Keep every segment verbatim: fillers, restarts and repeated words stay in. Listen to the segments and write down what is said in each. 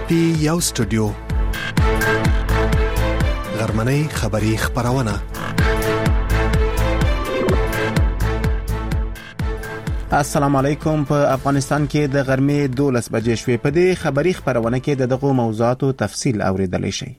پی یو سټوډیو غرمنۍ خبری خبرونه. السلام علیکم. په افغانستان کې د غرمې دولس بجې شوې. په دې خبری خبرونه کې د دغه موضوعاتو تفصیل اوریدلای شئ.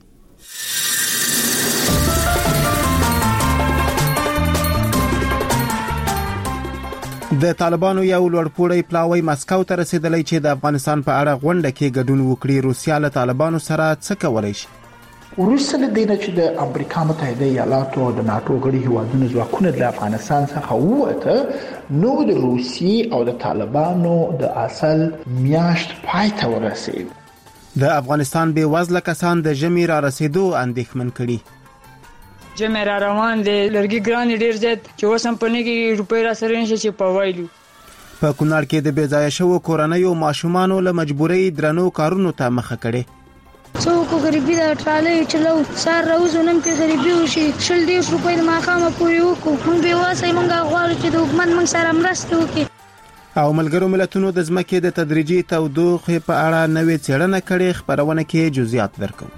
د طالبانو یو لوړپوړی پلاوی مسکو ته رسیدلی چې د افغانستان په اړه غونډه کې ګډون وکړي. روسیا له طالبانو سره څه کولای شي؟ وروسته له دې نه چې د امریکا متحده ایالاتو او د ناتو غړي هیوادونو ځواکونه د افغانستان څخه ووته، نو د روسي او د طالبانو د اصل میاشت پای ته ورسید. د افغانستان بې وزله کسان د ژمي را رسیدو اندېښمن کړي. جمع را روان دي، لرګي ګران ډیر زیات چې وسم په نګي روپۍ را سره نشي چې په وایلو. په کونړ کې د بې ځایه شوو کورنیو ماشومانو له مجبورۍ درنو کارونو ته مخه کړي. څوک غریبي د ټرالۍ چلو سار راوځو نن کې غریبي وشي شل دیش روپۍ د ماقامه پورې وکړو. موږ به واسه موږ غواړو چې د حکومت موږ سره مرسته وکړي. او ملګرو ملتونو د ځمکې د تدریجي تودوخې په اړه نوې څېړنه کړې. خبرونه کې جزئیات درکو.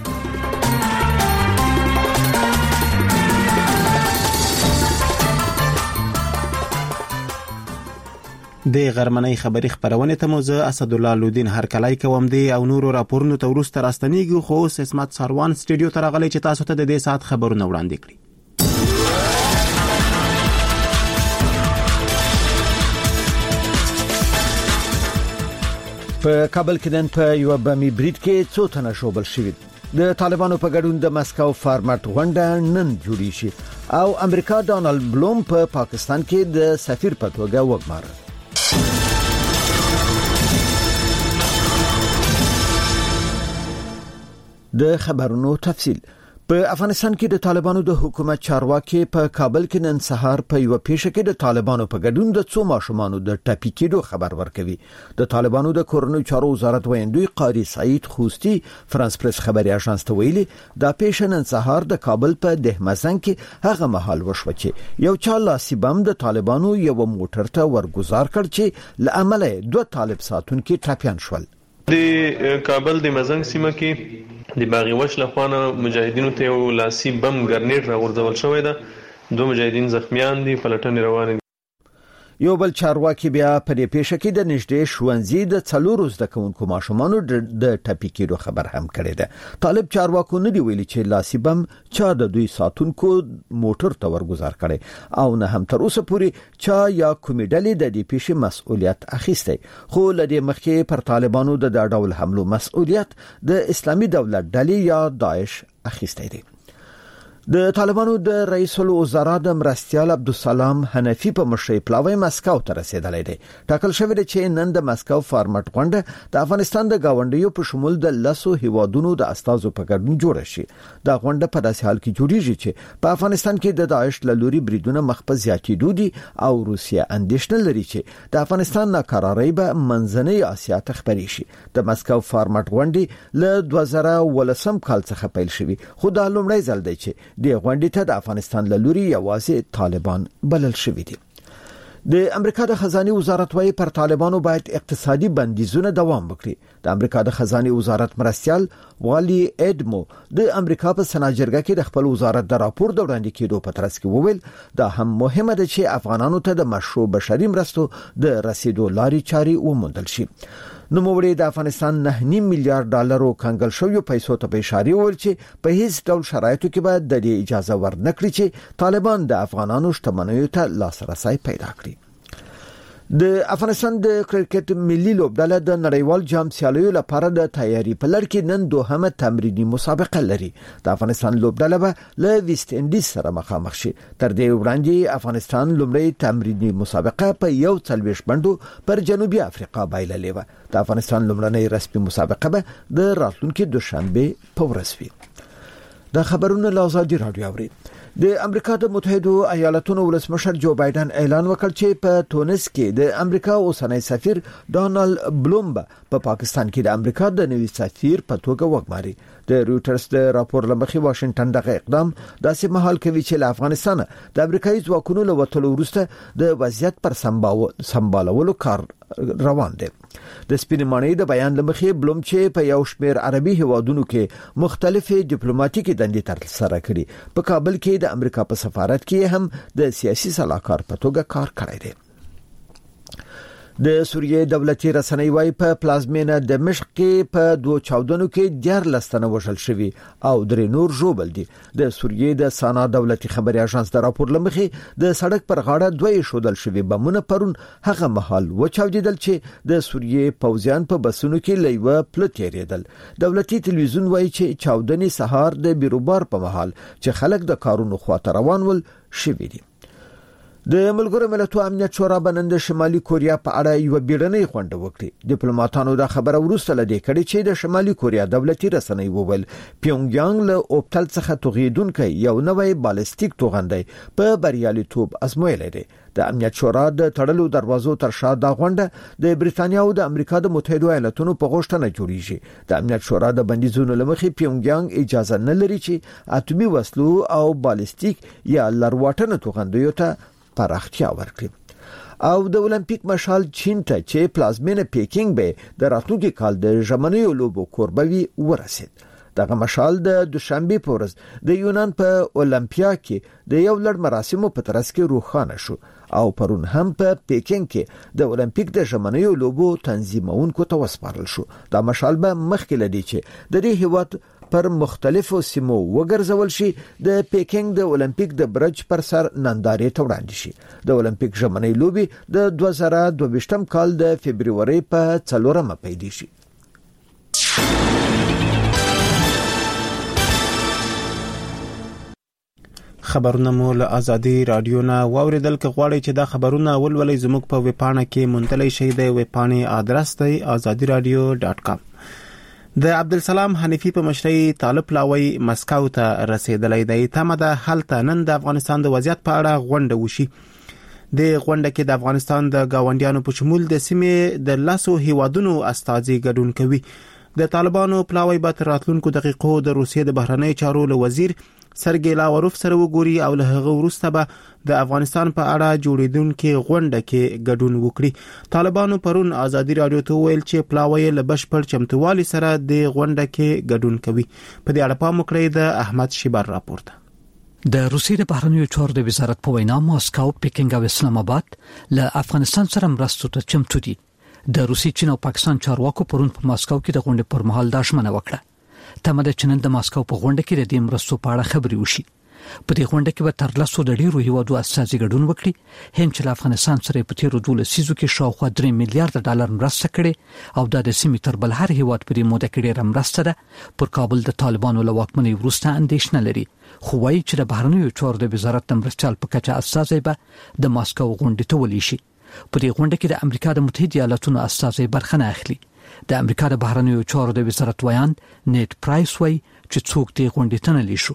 د غرمنۍ خبری خبرونه ته موزه اسد الله لودین هر کلای کوم دی او نورو راپورونو ته ورسته راستنیږي. خو اوس اسمت ساروان سټډیو ته راغلی چې تاسو ته د دې ساعت خبرونه وړاندې کړي. په کابل کې نن په یو بمي بریټ کې څو تنه شوبل شوي. د طالبانو په ګډون د مسکو فارمټ غونډه نن جوړی شي او امریکا ډونالد بلوم په پا پاکستان کې د سفیر په توګه وګمارل. د خبرونو تفصیل. په افغانستان کې د طالبانو د حکومت چارواکي په کابل کې نن سهار په یو پیښه کې د طالبانو په ګډون د څو ماشومانو د ټاپي کېدو خبر ورکوي. د طالبانو د کورنیو چارو وزارت ویندوی قاری سعید خوستی فرانس پریس خبري اژانس ته ویلي دا پیښه نن سهار د کابل په دهمزن کې هغه مهال وشو چې یو چا لاسي بم د طالبانو یو موټر ته ورګزار کړ چې لامل دوه طالب ساتونکو ټاپیان شول. د کابل د مزنګ سیمه کې د باغی وش لخوانه مجاهدینو ته یو لاسي بم ګرنیټ راغورځول شوی دی. دوه مجاهدین زخمیان دي، پلټنې روانې دي. یو بل چارواکي بیا په دې پیښه کې د نږدې شوونځي د څلورو زده کوونکو ماشومانو د ټاپي کېدو خبر هم کړی دی. طالب چارواکو نه دی ویلي چې لاسي بم چا د دوی ساتونکو موټر ته ورګزار کړي او نه هم تر اوسه پورې چا یا کومې ډلې د دې پیښې مسؤلیت اخیستی. خو لدې مخکې پر طالبانو د دا ډول حملو مسؤلیت د اسلامي دولت ډلې یا داعش اخیستی دی. د طالبانو د رئیس الوزرا د مرستیال عبدالسلام حنفی په مشرۍ پلاوی مسکو ته رسیدلی دی. ټاکل شوی دی چې نن د مسکو فارمټ غونډه د افغانستان د گاونډیو په شمول د لسو هیوادونو د استازو په ګډون جوړه شي. دا غونډه په داسې حال کې جوړیږي چې په افغانستان کې د داعش له لوري بریدونه مخ په زیاتېدو دي او روسیا اندېښنه لري چې د افغانستان ناکرارۍ به منځنۍ اسیا ته خپرې شي. د مسکو فارمټ غونډه له دوه زره ولسم کال څخه پیل شوی، خو دا لومړی ځل دی چې د غونډې ته د افغانستان له لوري یوازې طالبان بلل شوي دي. د امریکا د خزانه وزارت وايي پر طالبانو باید اقتصادي بندیزونه دوام وکړي. د امریکا د خزانه وزارت مرستیال والی اډمو د امریکا په سناجرګه کې د خپل وزارت د راپور د وړاندې کېدو په ترڅ کې وویل دا هم مهمه ده چې افغانانو ته د مشروع بشري مرستو د رسیدو لارې چاري وموندل شي. نو موږ د افغانستان نه نیم میلیارډ ډالرو کنګل شویو پیسو ته په اشاره ویل چې په هیڅ ډول شرایطو کې به د دې اجازه ورنکړي چې طالبان د افغانانو شتمنیو ته لاسرسي پیدا کړي. د افغانستان د کرکټ ملي لوبډله د نړیوال جام سیالیو لپاره د تیاری په لړ کې نن دوهمه تمرینی مسابقه لري. د افغانستان لوبډله به له ویسټ انډیز سره مخامخ شي. تر دې وړاندې افغانستان لومړی تمرینی مسابقه په یو څلويښت بندو پر جنوبي افریقا بایللې و. د افغانستان لومړنۍ رسمي مسابقه به د راتلونکي دوشنبه په ورځ وي. د خبرونو له ازادي رادیو اوري. د امریکا د متحده ایالاتونو ولسمشر جو بایدن اعلان وکړ چې په تونس کې د امریکا اوسنی سفیر ډونالد بلوم په پاکستان کې د امریکا د نوي سفیر په توګه وګماري. د رويټرز د راپور لمخې واشنگټن دغه اقدام داسې مهال کوي چې له افغانستان د امریکایي ځواکونو له وټلو وروسته د وضعیت پر سمبالولو کار روان دی. د سپینمانۍ د بیان لمخې بلوم چې په یو شمېر عربي هیوادونو کې مختلفې ډیپلوماټیکي دندې ترسره کړي په کابل کې د امریکا په سفارت کې هم د سیاسي سلاکار په توګه کار کړی دی. د سوریې دولتي رسنۍ وايي په پلازمینه دمشق کې په دوه چاودنو کې ډیر لستنه وشل شوی او درې نور ژوبل دي. د سوریې د سانا دولتي خبري اژانس د راپور لمخې د سړک پر غاړه دوی شودل شوی بمونه پرون هغه مهال وچاودیدل چې د سوریې پوځیان په بسونو کې لیوه پلتیریدل. دولتي تلویزیون وايي چې چاودنې سهار د بیروبار په مهال چې خلک د کارونو خواته روان ول شوی دي. د ملګرو ملتونو امنیت شورا بنند شمالي کوریا په اړه یو بیړنۍ غونډه وکړه. ډیپلوماټانو دا خبره ورسته لدې کړي چې د شمالي کوریا دولتي رسنۍ وویل پیونګ یانګ له اوپټل څخه توغیدونکو یو نوې بالستیک توغندۍ په بریالیتوب ازمویلې ده. د امنیت شورا د تړلو دروازو تر شا د غونډه د بریټانیا او د امریکا د متحده ایالاتونو په غوښتنه جوړیږي. د امنیت شورا د بندیزونو لمخې پیونګ یانګ اجازه نه لري چې اتومي وسلو او بالستیک یا لرواټنه توغندیو ته پراختیا ورکړي. او د اولمپیک مشال چین ته چې پلازمینه پیکینګ به د راتلونکي کال د ژمنیو لوبو کوربوي ورسید. دغه مشال د دوشنبه په ورځ د یونان په اولمپیا کې د یو لړ مراسمو په ترڅ کې روښانه شو او پرون هم په پیکینګ کې د اولمپیک د ژمنیو لوبو تنظیمونکو ته وسپارل شو. دا مشال به مخکې لدی چې د دې هیواد پر مختلفو سیمو وګرځول شي د پیکینګ د اولمپیک د برج پر سر نندارې ته وړاندې شي. د اولمپیک ژمنۍ لوبي د دوه زره دوه کال د فبرवरी په څلورمه پیل شي. خبرونه مو له ازادي رادیو نه واوریدل. که غواړئ چې دا خبرونه ولولئ زموږ په ویب پاڼه کې مونتلئ شئ. د ویب پاڼې آدرس دی azadi radio dot com. د عبدالسلام حنیفی په مشرۍ طالب لاوی مسکو ته رسیدلی دی. تمه ده هلته نن د افغانستان د وضعیت په اړه غونډه وشي. د غونډه کې د افغانستان د گاونډیانو په شمول د سیمې د لاسو هیوادونو استازي ګډون کوي. د طالبانو پلاوی به تر راتلونکو دقیقو د روسیې د بهرنی چارو له وزیر سرګی لاوروف سره وګوري او له هغه وروسته به د افغانستان په اړه جوړیدونکو غونډه کې ګډون وکړي. طالبانو پرون ازادي رادیو ته ویل چې پلاوی له بشپړ چمتووالي سره د غونډه کې ګډون کوي. په دې اړه پام وکړئ د احمد شیبر راپورته. د روسیې د بهرنیو چارو د وزارت په وینا ماسکو، پیکینګ او اسلام آباد له افغانستان سره مرستو ته چمتو دي. د روسیې، چین او پاکستان چارواکو پرون په ماسکو کې د غونډې پر مهال دا ژمنه وکړه. تمه ده چې نن د ماسکو په غونډه کې د دې مرستو په اړه خبرې وشي. په دې غونډه کې به تر لسو د ډیرو هیوادو استازي ګډون وکړي. هند چې افغانستان سره په تیرو دوه لسیزو کې شاوخوا درې میلیارډ ډالر مرسته کړې او د سیمې تر بل هر هیواد په دې موده کې ډیره مرسته ده. پر کابل د طالبانو له واکمنۍ وروسته اندېښنه لري، خو وايي چې د بهرنیو چارو د وزارت د مرستيال په کچه استازي به د ماسکو غونډې ته ولي شي. په دې غونډه کې د امریکا د متحده ایالاتونو استازي برخه نه اخلي. د امریکا د بهرنیو چارو د وزارت ویان نیټ پرایس وایي چې څوک دې غونډې ته نه لیشو.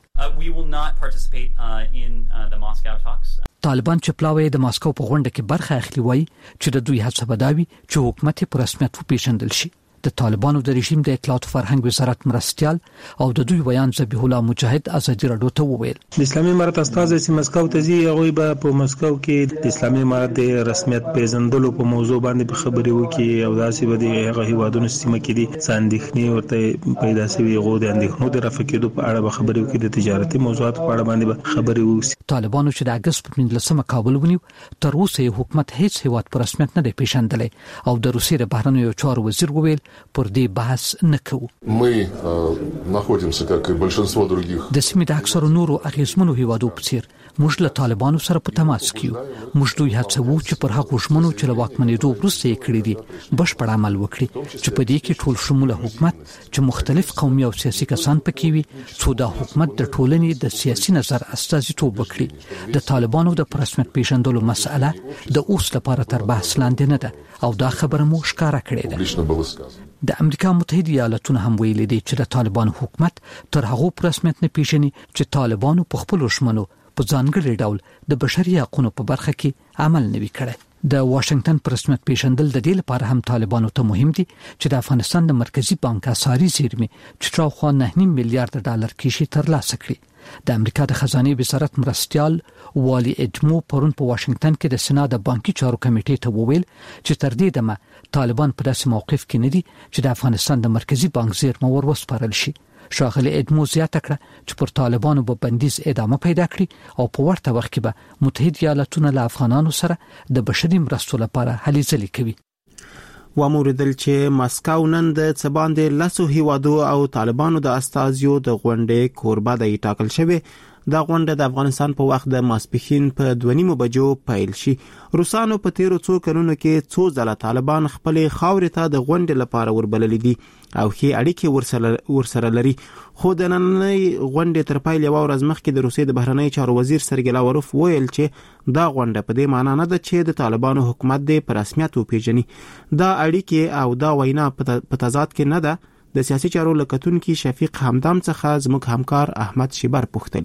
طالبان چې پلاوی د ماسکو په غونډه کې برخه اخلي وایي چې د دوی هڅه بداوي چې حکومت په رسمیت وپیژندل شي. د طالبانو د رژیم د اطلاعات فرهنګ وزارت مرستيال او د دوی ویان ذبیح الله مجاهد ازادي رادیو ته وویل د اسلامي امارت استاد چې مسکو ته ځي هغه به په مسکو کې د اسلامي امارت د رسمیت پیژندلو په موضوع باندې خبرې وکړي او داسې به د هغه هیوادونو سیمه کې دي ساندخني ورته پیدا شوی غو د اندېښنو د رافقېدو په اړه به خبرې وکړي، د تجارتي موضوعات په اړه باندې به خبرې وکړي. طالبانو چې د اگست په پنځلسمه کابل ونیو تر اوسه حکومت هیڅ هیواد په رسمیت نه دی پیژندلی او د روسیې د بهرنیو چارو وزیر وویل پر دې بحث نکو. Мы э, находимся, как и большинство других. د سیمې د اکثرو نورو اغیزمنو هیوادو په څیر موږ له طالبانو سره په تماس کې یو. موږ دوی هڅوو چې پر هغو ژمنو چې له واکمنېدو وروسته یې کړې دي بشپړ عمل وکړي، چې په دې کې ټول شموله حکومت چې مختلف قومي او سیاسي کسان پکې وي، څو دا حکومت د ټولنې د سیاسي نظر استازیتوب وکړي. د طالبانو د رسمیت پیژندلو مسأله د اوس لپاره تر بحث لاندې نه ده او دا خبره مو ښکاره کړې ده. د امریکا متحده ایالاتونو هم ویلي دي چې د طالبانو حکومت تر هغو په رسمیت نه پیژني چې طالبانو په خپلو ژمنو په ځانګړي ډول د بشري حقوقو په برخه کې عمل نه وی کړی. د واشنگټن په رسمیت پیژندل د دې لپاره هم طالبانو ته مهم دي چې د افغانستان د مرکزی بانک اساري زیرمې چې تراخوا نه نیم میلیارډ ډالر کې شي ترلاسه کړي. د امریکا د خزانه وزارت مرستيال والي اډمو پرون په واشنگټن کې د سنا د بانکي چارو کمیټې ته وویل چې تر دې دمه طالبان په داسې موقف کې نه دي چې د افغانستان د مرکزی بانک زیرمه ور وسپارل شي. شاغلي اډمو زیاته کړه چې پر طالبانو به بندیز ادامه پیدا کړي او په ورته وخت کې به متحده ایالاتونه له افغانانو سره د بشري مرستو لپاره هلې ځلې کوي. واموردل چې مسکو نن د څباندې لاسو هیوادو او طالبانو د استازیو د غونډې کوربه د ټاکل شوی. دا غونډه د افغانستان په وخت د ماسپښین په دوه نیمو بجو پیل شي. روسانو په تیرو څو کلونو کې څو ځله طالبان خپل خاورې ته د غونډې لپاره وربلل دي او هي اړیکې ورسره ورسره لري. خو د نننۍ غونډې تر پیل یو ورځ مخکې د روسیې د بهرنی چارو وزیر سرګی لاوروف ویل چې دا غونډه په دې معنی نه ده چې د طالبانو حکومت د په رسمیت وپیژني. دا اړیکې او دا وینا په تضاد کې نه ده. د سیاسي چارو لکتونکو شفیق حمدام څخه زموږ همکار احمد شیبر پوښتلی.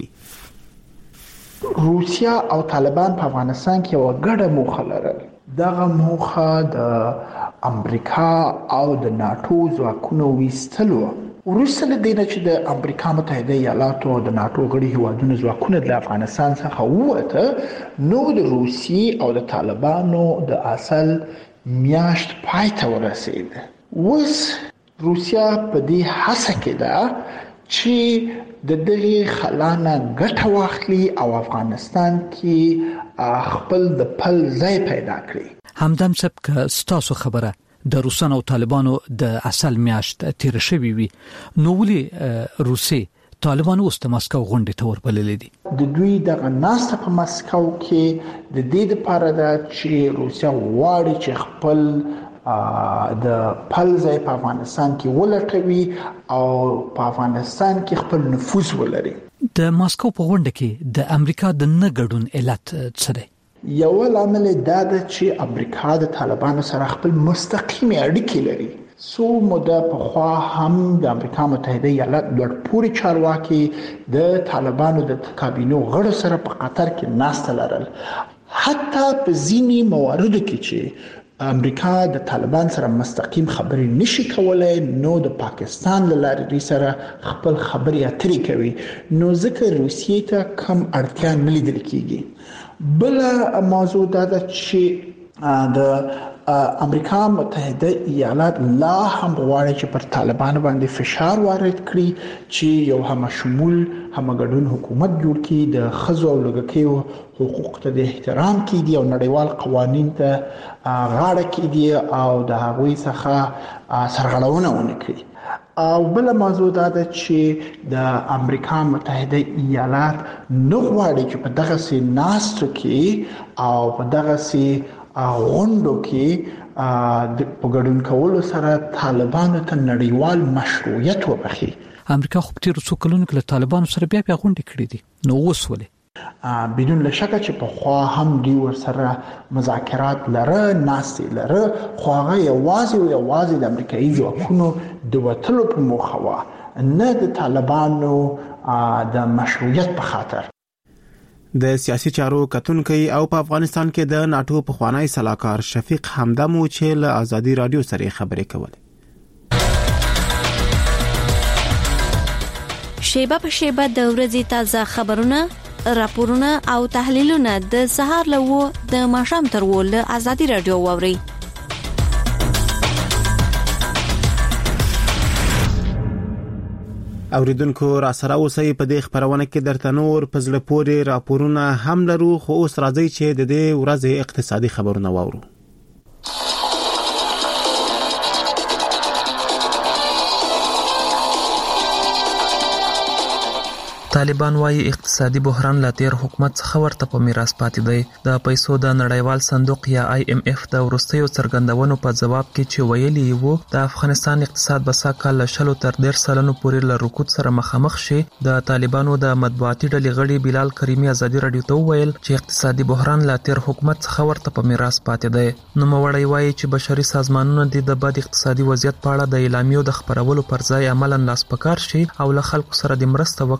روسیا او طالبان په افغانستان کې یو ګډه موخه لرل. دغه موخه د امریکا او د ناتو ځواکونو ویستلو. وروسته له دې چې د امریکا متحده ایالاتو او د ناتو غړي هیوادونو ځواکونه د افغانستان څخه ووته، نو د روسي او د طالبانو د اصل میاشت پای ته ورسېده. اوس روسیا په دې هڅه کې ده چې د دغه خلانه ګټه واخلي او افغانستان کې خپل د پل ځای پیدا کړي. همدم سبک ستاسو خبره د روسانو او طالبانو د اصل میاشت تیر شوی وي، نو ولي روسي طالبان اوس د مسکو غونډې ته وربللې دي؟ د دوی د ناسته په مسکو کې د دې لپاره ده چې روسیا غواړي چې خپل د پلځای په افغانستان کې ولټوي او په افغانستان کې خپل نفوذ ولري. د ماسکو په غونډه کې د امریکا د نه ګډون علت څه دی؟ یو لامل دا ده چې امریکا د طالبانو سره خپل مستقیمي اړیکې لري. سو موده په خوا هم د امریکا متحده ایالات لوړ پوړي چارواکي د طالبانو د کابینو غړو سره په قطر کې ناسته لرل. حتی په ځینی مواردو کې چې امریکا د طالبان سره مستقیم خبرې نشي کولای، نو د پاکستان له لارې سره خپل خبرې اترې کوي، نو ځکه روسیې ته کم اړتیا نه لیدل کیږي. بل موضوع دا ده چې د امریکا متحده ایالات لا هم غواړي چې پر طالبان باندې فشار وارد کړي چې یو هم شمول هم ګډون حکومت جوړ کړي، د خزو او لږکیو حقوق ته د احترام کړي او نړیوال قوانین ته غاړه کړي او د هغوی څخه سرغړونه ونه کړي. او بل موضوع دا ده چې د امریکا متحده ایالات نه غواړي چې په دغه سي ناستو کې او په دغه سي غونډو کې د پګړون کولو سره طالبانو ته نړیوال مشروعیت وبخي. امریکا خو تیر څو کلونو کې طالبانو سره بیا بیا غونډې کړې دي، نو اوس ولې؟ بدون لشکه چې په خوا هم دی ور سره مذاکرات لره، ناستې لره، خو هغه یوازې او یوازې د امریکایي ځواکونو د وټلو په موخه و، نه د طالبانو د مشروعیت په خاطر. د سیاسي چارو کتونکو او په افغانستان کې د ناتو په خوانی صلاحکار شفیق حمدامو چې له آزادي رادیو سره خبرې کولې. شیبه په شیبه د ورځې تازه خبرونه، راپورونه او تحلیلونه د سهار لوو د ماښام تر وو له آزادي رادیو واوري. اوریدونکو را سره اوسئ په دې خبرونه کې درته نور پزله پورې راپورونه هم لرو، خو اوس راځي چې د دې ورځې اقتصادي خبرونه واورو. طالبان وايي اقتصادي بحران لا تیر حکومت څخه ورته په میراث پاتې دی. د پیسو د نړیوال صندوق یا آی ایم اف د ورستیو څرګندونو په جواب کې چې ویلي وو د افغانستان اقتصاد به ساکال شلو تر ډیر سلنو پورې له رکود سره مخامخ شي. د طالبانو د مطبوعاتي ډلې غړي بلال کریمی آزادي رادیو ته ویل چې اقتصادي بحران لا تیر حکومت څخه ورته په میراث پاتې دی. نو موړی وايي چې بشري سازمانونه د بد اقتصادي وضعیت په اړه د اعلامیو د خبرولو پر ځای عملاً لاس پکار شي او له خلکو سره د مرسته وکړي چې لا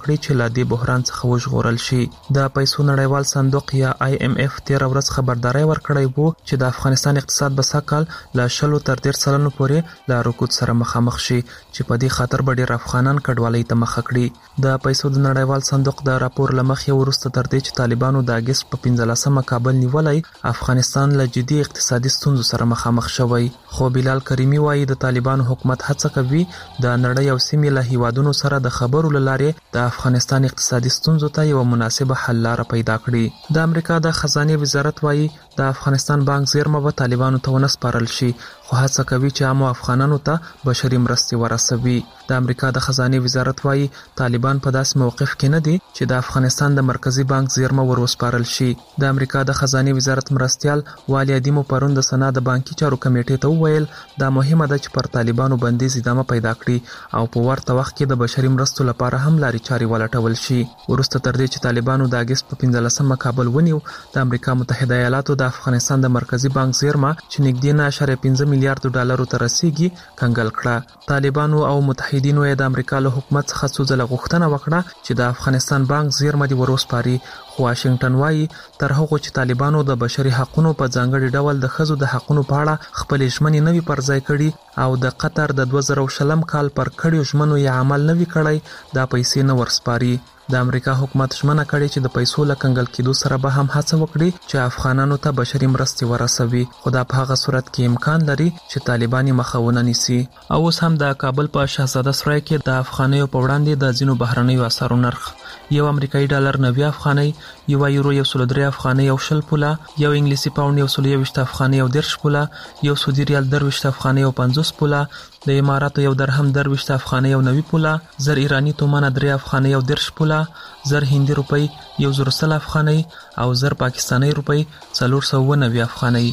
د بحران څخه وژغورل شي. د پیسو نړیوال صندوق یا آی ایم ایف تیر ورځ خبرداري ورکړی وو چې د افغانستان اقتصاد به سکهال له شلو تر ډیر سلنو پورې له رکود سره مخامخ شي چې په دې خاطر به ډیر افغانان کډوالۍ ته مخه کړي. د پیسو د نړیوال صندوق د راپور لمخې ورسته تر دې چې طالبانو د اگست په پنځلسمه کابل نیولای افغانستان له جدي اقتصادي ستونزو سره مخامخ شوی. خو بلال کریمی وایي د طالبانو حکومت هڅه کوي د نړۍ او سیمې له هیوادونو سره د خبرو لارې د افغانستان اقتصادي ستونزو ته یو مناسبه حل لاره پیدا کړي. د امریکا د خزانه وزارت وایي د افغانستان بانک زیرمه به طالبانو ته ونسپارل شي خو هڅه کوي چې عامو افغانانو ته بشري مرستې ورسوي. د امریکا د خزانه وزارت وایي طالبان په داسې موقف کې نه دي چې د افغانستان د مرکزی بانک زیرمه ورسپارل شي. د امریکا د خزانه وزارت مرستيال والي ادمو پرون د سنا د بانکي چارو کمیټې ته وویل دا مهمه ده چې پر طالبانو بندیز ادامه پیدا کړي او په ورته وخت کې د بشري مرستو لپاره هم لاري چاري ولټول شي. ورسته تر دې چې طالبانو د اگست په پنځلسمه کابل ونیو د امریکا متحده ایالاتو د افغانستان د مرکزی بانک زیرمه چې نږدې نه اشاریه پنځه میلیارډ ډالرو ته رسیدي کنګل کړه. طالبانو او متحدینو د امریکا له حکومت څخه څو ځله غوښتنه وکړه چې د افغانستان بانک زیرمه دی وروسپاري خو واشنگټن وایي تر هغه چې طالبانو د بشري حقوقو په ځانګړي ډول د ښځو د حقوقو په اړه خپل ژمنې نوي پرځای کړي او د قطر د دوه زره شلم کال پر کړیو ژمنو یې عمل نوي کړی دا پیسې نه ورسپاري. د امریکا حکومت ژمنه کړې چې د پیسو له کنګل کېدو سره به هم هڅه وکړي چې افغانانو ته بشري مرستې ورسوي خو دا په هغه صورت کې امکان لري چې طالبان یې مخه نیسي. او اوس هم د کابل په شاهزاده سرای کې د افغانیو په وړاندې د ځینو بهرنیو اسعارو نرخ یو امریکایي ډالر نوي افغانۍ، یو یورو یو سل درې افغانۍ او شل پوله، یو انګلیسي پاوند یو سل یوویشت افغانۍ او دېرش پوله، یو سعودي ریال درویشت افغانۍ او پنځوس پوله، د اماراتو یو درهم درویشت افغانۍ او نوي پوله، زر ایرانی تومان درې افغانۍ او دېرش پوله، زر هندي روپۍ یو زر سل افغانۍ او زر پاکستاني روپۍ څلور سوه نوي افغانۍ.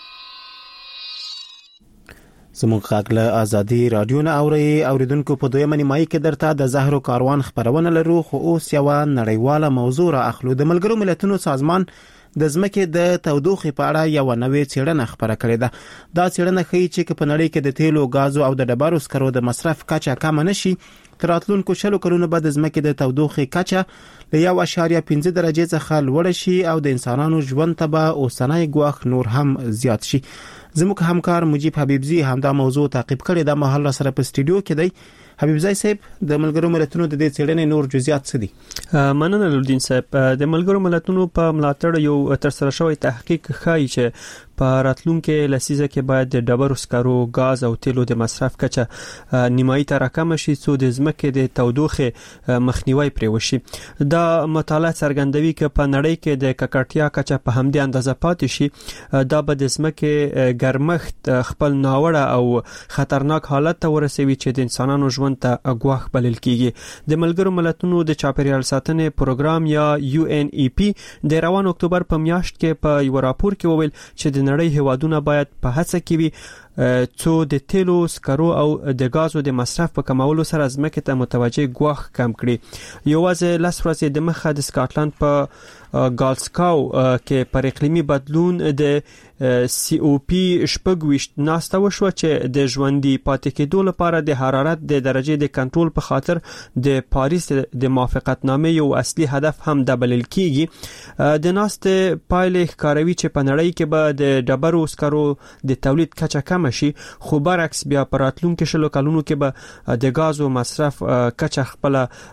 زموږ غږ له ازادي رادیو نه اوري اوریدونکو په دویمه نیمایي کې درته د زهرو کاروان خبرونه لرو خو اوس یو نړیواله موضوع را اخلو. د ملګرو ملتونو سازمان د ځمکې د تودوخې په اړه یو نوې څېړنه خبره کړې ده. دا څېړنه ښیي چې په نړۍ کې د تیلو، غازو او د ډبرو سکرو د مصرف کچه کم نشي تر راتلونکو شلو کلونو بعد د ځمکې د تودوخې کچه له یو اشاریه پنځه درجې څخه لوړ شي او د انسانانو ژوند ته به اوسنۍ ګواښ نور هم زیات شي. زموږ همکار مجيب حبيبزي همدا موضوع تعقیب کړی دا مهال سره په سټډیو کې دی. حبيبزي صاحب د ملګرو ملتونو د دې څېړنې نور جزئیات څه دي؟ مننه لودین صاحب. د ملګرو ملتونو په ملاتړ یو تر سره شوی تحقیق ښایي چې په راتلونکو لسیزه کې باید د ډبرو سکرو، غاز او تیلو د مصرف کچه نیمایي ته راکم شي څو د ځمکې د تودوخې مخنیوي پرې وشي. دا مطالعه څرګندوي چې په نړۍ کې د ککړتیا کچه په همدې اندازه پاتې شي دا به د ځمکې ګرمښت خپل ناوړه او خطرناک حالت ته ورسوي چې د انسانانو ژوند ته ګواښ بلل کیږي. د ملګرو ملتونو د چاپیریال ساتنې پروګرام یا یو ان ای پی د روان اکتوبر په میاشت کې په یو راپور کې وویل چې د نړۍ هیوادونه باید په هڅه کې وي څو د تیلو، سکرو او د غازو د مصرف په کمولو سره ځمکې ته متوجه ګواښ کم کړي. یوازې لس ورځې د مخه د سکاټلند په ګالسکاو کې پر اقلیمي بدلون د سی او پی شپږویشت ناسته وشو چې د ژوندۍ پاتې کېدو لپاره د حرارت د درجه د کنټرول په خاطر د پاریس د موافقتنامې یو اصلي هدف هم د بلل کیږي. د ناسته پایلې ښکاروي چې په نړۍ کې به د ډبرو سکرو د تولید کچه کم شي خو برعکس بیا پر راتلونکو شلو کلونو کې به د غازو مصرف کچه خپل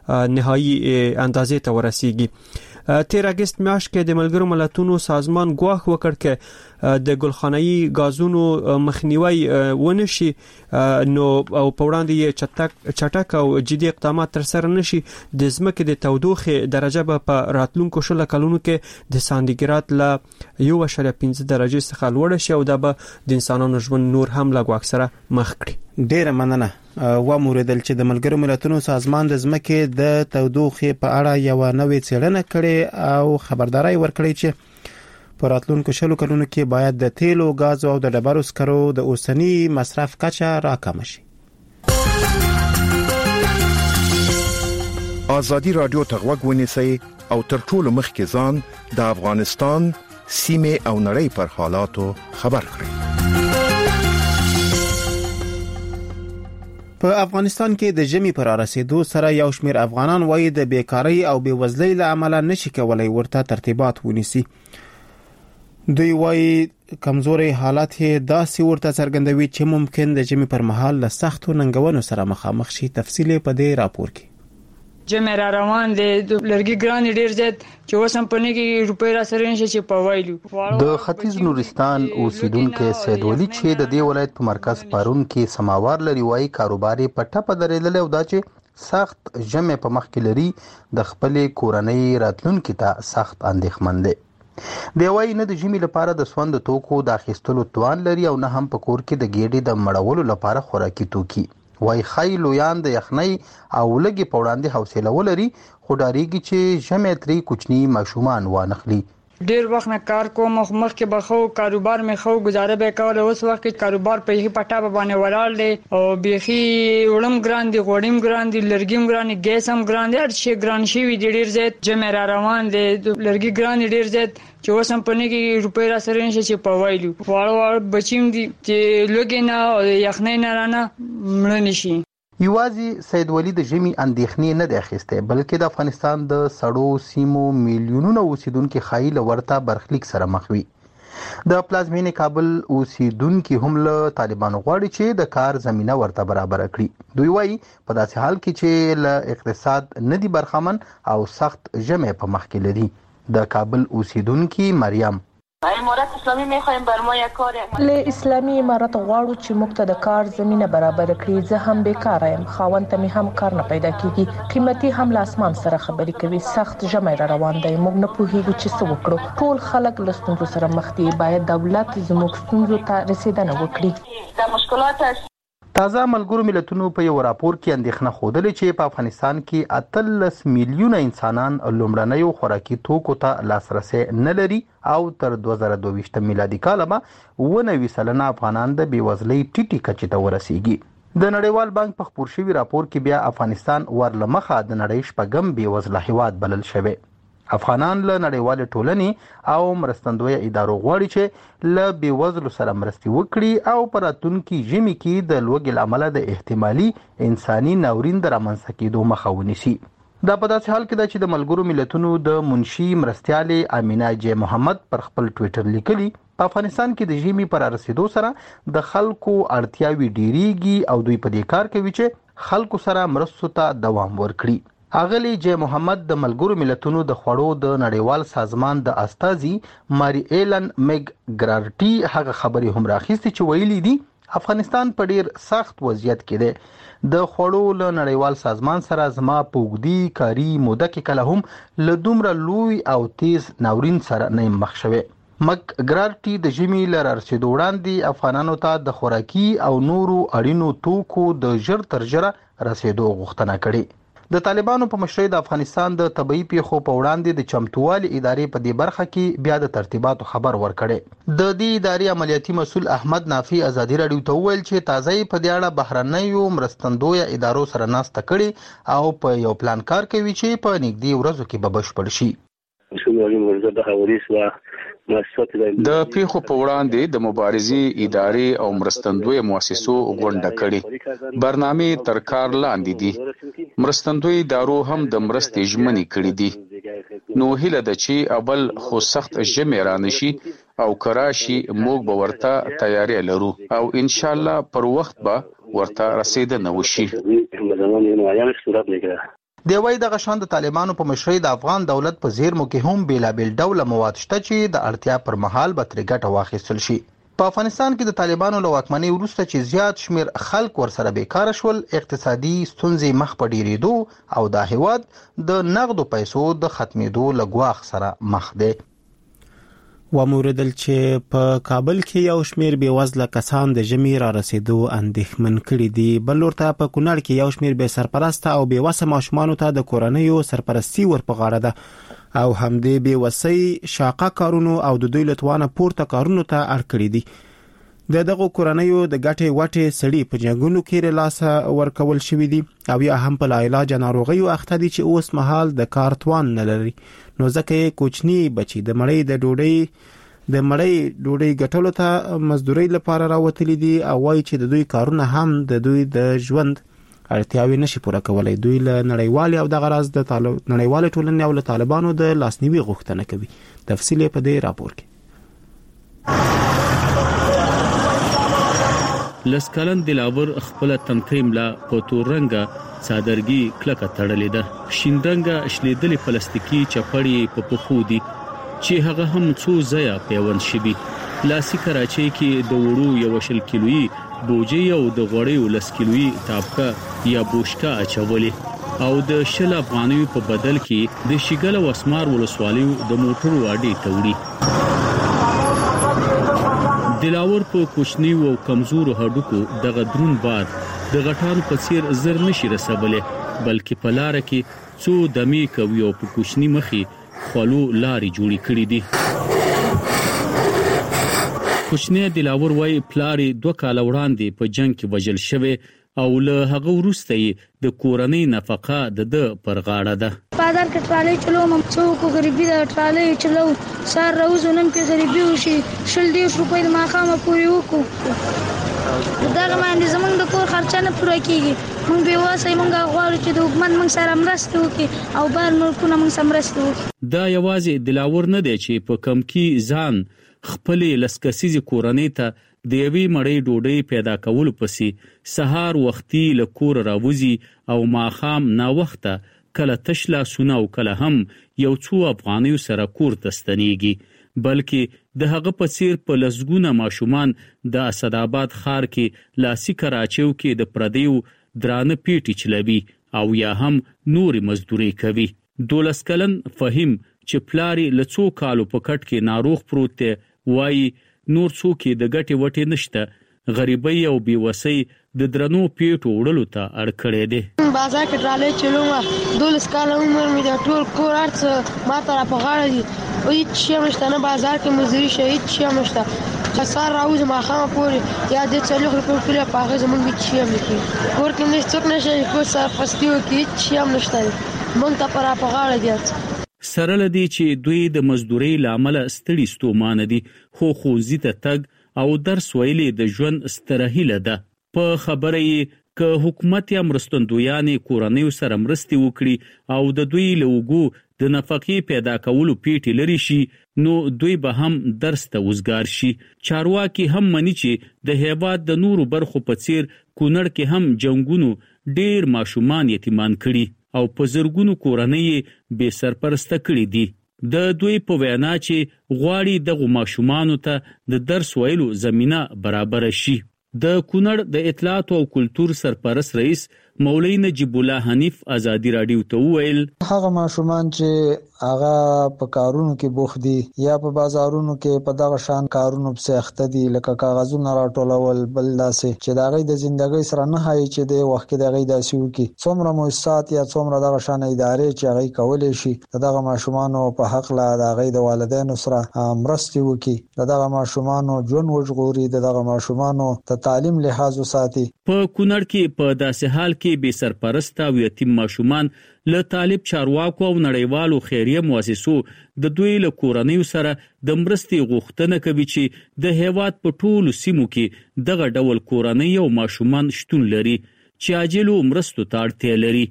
نهایی اندازې ته ورسیږي. تیر اگست میاشت کې د ملګرو ملتونو سازمان ګواښ وکړ چې د ګلخانه‌ای غازونو مخنیوي ونشي نو او په وړاندې یې چټک چټک او جدي اقدامات تر سره نشي د ځمکې د تودوخې درجه به په راتلونکو شل کلونو کې د سانتیګراد ل یو اشاریه پنځه درجې څخه لوړ شي او دا به د انسانانو ژوند نور هم لا ګواښ سره مخ کړي. ډیره مننه. و موریدل چې د ملګرو ملتونو سازمان د ځمکې د تودوخې په اړه یو نوې څېړنه کړې او خبرداري ورکړې چې په راتلونکو شلو کلونو کې باید د تیلو، غازو او د ډبرو سکرو د اوسنی مصرف کچه راکم شي. ازادي رادیو ته غوږ ونیسئ او تر ټولو مخکې ځان د افغانستان سیمه او نړۍ پر حالاتو خبر کړئ. په افغانستان کې د ژمي پر رسیدو سره یو شمېر افغانان وایي د بیکاری او بېوزلۍ له امله نشي کولای ورته ترتیبات ونیسي. دوی وایي کمزوري حالت یې داسې ورته څرګندوي چې ممکن د ژمي پر مهال له سختو ننګونو سره مخامخ شي. تفصیل په دې راپور کې. جمع را روان دي لرګي ګران ډیر زیات چې اوس هم پنه کې روپۍ را سره نشي چې په وایلو. د ختیځ نورستان اوسیدونکو سید ولی چې د دې ولایت په مرکز پارون کې سماوار لري وایي کاروبار په ټپه درېدل او دا چې سخت جمع په مخ کې لري د خپل کورنۍ راتلونکو ته سخت اندېښمن دي. دی وایي نه د ژمي لپاره د سوند توکو د اخیستلو توان لري او نه هم په کور کې د ګېډې د مړولو لپاره خوراکي توکي. وای خای لویان د یخنۍ او لګي په وړاندې حوصله ولري خو ډاریږي چې ژمي ترې کوچني ماشومان وانخلي. ډیر وخت نه کار کوم مخ کې بخو کاروبار مې خو گزاره به کوله اوس وخت کې کاروبار په هی پټا باندې ولاړ دی او بيخي وړم ګران دي غوړیم ګران دي لرګیم ګران دي ګیس هم ګران دي هر شي ګران شي وی ډیر زیات جمع را روان دي لرګي ګران ډیر زیات چې اوس هم پنه کې روپۍ را سره نشي چې په وایلو واړه واړه بچیم دي چې لګي نه او یخنۍ نه رانه مړ نشي. یوازې سید ولی د ژمي اندېښنې نه دی اخیسته بلکې د افغانستان د سړو سیمو میلیونونو اوسیدونکو خایل ورته برخلیک سره مخ وي. د پلازمینې کابل اوسیدونکو هم له طالبانو غواړي چې د کار زمينه ورته برابر کړي. دوی وایي په داسې حال کې چې له اقتصاد نه دی برخمن او سخت ژمي په مخ کې لري. د کابل اوسیدونکو مریم امارت اسلامی میخوایم بر ما یک کار له اسلامی امارت غواړو چې موږ ته د کار زمينه برابر کړي. زه هم بیکاره یم خاوند ته مې هم کار نه پیدا کیږي. قیمتي هم له اسمان سره خبرې کوي. سخت ژمي را روان دی موږ نه پوهیږو چې څه وکړو. ټول خلک له ستونزو سره مخ دي. باید دولت زموږ ستونزو ته رسیدنه وکړي. د مشکلات تازه ملګرو ملتونو په یو راپور کې اندېښنه خوده چې په افغانستان کې اتلس میلیونه انسانان لومړنیو خوراکي توکو ته لاسرسي نه لري او تر دوه زره دوه ویشت میلادي کال به اووه نوي سلنه افغانان د بېوزلۍ ټیټې کچې ته ورسیږي. د نړیوال بانک په خپور شوي راپور کې بیا افغانستان ورلمخه د نړۍ شپږم بېوزله هیواد بلل شوی. افغانان له نړیوال ټولنې او مرستندوی ادارو غواړي چې له بېوزلو سره مرستې وکړي او په راتلونکي ژمي کې د لوږې له امله د احتمالي انساني ناورین د رامنځته کېدو مخه ونیسي. دا په داسې حال کې ده چې د ملګرو ملتونو د منشي مرستیالې امینا جې محمد پر خپل ټویټر لیکلي په افغانستان کې د ژمي پر رسیدو سره د خلکو اړتیاوې ډیریږي او دوی په دې کار کوي چې خلکو سره مرستو ته دوام ورکړي. اغلی جې محمد د ملګرو ملتونو د خوړو د نړیوال سازمان د استازي ماري ایلن میګ ګرارټي هغه خبرې هم راخیستي چې ویلي دي افغانستان په ډیر سخت وضعیت کې دی. د خوړو له نړیوال سازمان سره زما په اوږدي کاري موده کې کله هم له دومره لوی او تیز ناورین سره نه مخ شوی. مک ګرارټي د ژمي له رسیدو وړاندې افغانانو ته د خوراکي او نورو اړینو توکو د ژر تر ژره رسیدو غوښتنه کړې. د طالبانو په مشرۍ د افغانستان د طبي پیښو په وړاندې د چمتووالي ادارې په دې برخه کې بیا د ترتیباتو خبر ورکړي. د دې ادارې عملیاتي مسؤل احمد نافي ازادي رادیو ته وویل چې تازه په دې اړه بهرنیو مرستندوی ادارو سره ناسته کړي او په یو پلان کار کوي چې په نږدې ورځو کې به بشپړ شي. د پیښو په وړاندې د مبارزې ادارې او مرستندوی مؤسسو غونډه کړي. برنامې تر کار لاندې دي. مرستندوی ادارو هم د مرستې ژمنې کړې دي. نو هیله ده چې اول خو سخت ژمي رانشي او کراشي موږ به ورته تیاری لرو او ان شاء الله پر وخت به ورته رسیدنه وشي. دی وایي دغه شان د طالبانو په مشرۍ د افغان دولت په زیرمو کې هم بیلابیل ډوله مواد شته چې د اړتیا پر مهال به ترې ګټه واخیستل شي. په افغانستان کې د طالبانو له واکمنۍ وروسته چې زیات شمیر خلک ورسره بیکاره شول اقتصادي ستونزې مخ په ډیریدو او دا هیواد د نغدو پیسو د ختمېدو له ګواښ سره مخ دی. وموردل چې په کابل کې یو شمیر بېوزله کسان د ژمي را رسیدو اندېښمن کړي دي. بل ورته په کونړ کې یو شمیر بې سرپرسته او بېوسه ماشومانو ته د کورنیو سرپرستي ور په غاړه ده او همدې بېوسۍ شاقه کارونو او د دوی له توانه پورته کارونو ته اړ کړي دي. د دغو کورنیو د ګټې وټې سړي په جنګونو کې له لاسه ورکول شوي دي او یا هم په لاعلاجه ناروغیو اخته دي چې اوس مهال د کار توان نه لري. نو ځکه یې کوچني بچي د مړۍ د ډوډۍ د مړۍ ډوډۍ ګټلو ته مزدورۍ لپاره راوتلي دي او وایي چې د دوی کارونه هم د دوی د ژوند اړتیاوې نشي پوره کولای. دوی له نړیوال او د غراز د طالب نړیوال ټولنې او له طالبانو د لاسنیوي غوښتنه کوي. تفصیل په دې راپور کې. لسکلن دلاور خپل تنکۍ ملا په تور رنګه صادرګي کلکه تړلې ده. شیندرنګه شلیدلې پلاستیکي چپړې په پخو دي چې هغه هم څو ځای پیوند شوي. لاسي کراچۍ کې د وړو یو شل کیلويي بوجي او د غوړیو لس کیلويي تابکا یا بوشکا اچولې او د شل افغانیو په بدل کې د شګل او اسمار ولسوالیو د موټرو اډې توړي. دلاور په کوچنی او کمزور هډوکو د غدرون بار د غټانو په څیر زر نشي رسولې، بلکې په لار کې څو دمي کوي او په کوچنی مخې خلو لاري جوړی کړې دي. کوچنی دلاور وای پلاری دوه کال وړاندې په جنگ کې وژل شوی او له هغه وروسته د کورنۍ نفقه د د پر غاړه ده. بازار کې ټرالې چلوم څوک غریبي د ټرالې چلو سار روز نن کې غریبي وشي شل دیش روپۍ د ماخامه پورې وکړو. دا باندې زمونږ د کور خرچه نه پوره کیږي. مونږ به واسه مونږ غواړو چې د حکومت مونږ سره مرسته وکړي او بهر ملکونه مونږ سره مرسته وکړي. دا یوازې دلاور نه دی چې په کم کې ځان خپل لسکسیزي کورنۍ ته د یوې مړۍ ډوډۍ پیدا کول پسې سهار وختي له کور راوځي او ماخام نا وخته کله تشلا سونه او کله هم یو څو افغانیو سره کور تستنیږي، بلکې د هغه په څیر په لسګونه ماشومان د اسداباد ښار کې لاسي کراچیو کې د پردیو درانه پیټي چلوي او یا هم نوري مزدوري کوي. دولس کلن فهم چې پلاری لڅو کالو په کټ کې ناروغ پروت دی، وایي نور څوک د ګټې وټې نشته، غریبۍ او بیوسۍ د درنو پیټو وړلو ته اړ کړی دی. بازار کې ټرالې چلوم دولس کاله عمر مې د ټول کور ارڅ ما ته را په غاړه دي او هیڅ شی نشته، نه بازار کې مزدوري شي هیڅ شی نشته. سهار راوځم ماښام پورې یا د څلور روپۍ پورې په هغه زمونږ هیڅ شی هم نه کېږي. کور کې مې څوک نه شي کور سره پستي وکړي، هیڅ شی هم نشته، مونږ ته په را په غاړه دي. سره لدی چې دوی د مزدوري لامل ستړي ستومان دي، خو خوځي ته تګ او درس ویلې د ژوند سترهیله ده. په خبره یې که حکومت یا مرستندویانې کورنۍ سره مرستې وکړي او د دوی لوګو د نفقې پیدا کولو پیټي لري شي، نو دوی به هم درس ته وزګار شي. چارواکي هم مني چې د هیواد د نورو برخو په څیر کونړ کې هم جنگونو ډیر ماشومان یتیمان کړي او په زرګونو کورنۍ بے سرپرسته کړي دي. د دوی په وینا چې غواړي دغه ماشومانو ته د درس ویلو زمينه برابر شي. د کونړ د اطلاعات او کلتور سرپرست رئیس مولوی نجیب الله حنیف ازادي رادیو ته ویل هغه ماشومان چې هغه په کارونو کې بوخت دي یا په بازارونو کې په دغه شان کارونو په اخته دي لکه کاغذونه راټولول بل داسې چې دغه د ژوندۍ سره نه هاي چې د وخت کې دغه داسې وکي څومره مؤسسات یا څومره دغه شان ادارې چې هغه کولې شي دغه ماشومان په حق لا دغه د والدینو سره مرستي وکي دغه ماشومان ژوند وژغوري دغه ماشومان ته تعلیم لحاظ وساتي. په کونړ کې په داسې حال کې بے سرپرسته او یتیم ماشومان له طالب چارواکو او نړیوالو خیریه مؤسسو د دوی له کورنۍ سره د مرستې غوښتنه کوي چې د هیواد په ټولو سیمو کې دغه ډول کورنۍ او ماشومان شتون لري چې عاجلو مرستو ته اړتیا لري.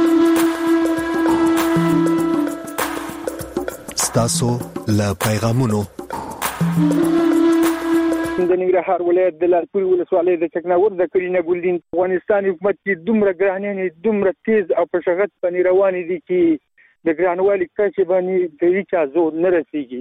ستاسو له پیغامونو د ننګرهار ولایت د لالپورې ولسوالۍ د چکناور د کرینا ګلدین افغانستان حکومت کې دومره ګرانې دومره تیز او په شغت باندې روانې دي چې د ګرانوالي کچې باندې د هیڅ زور نه رسیږي.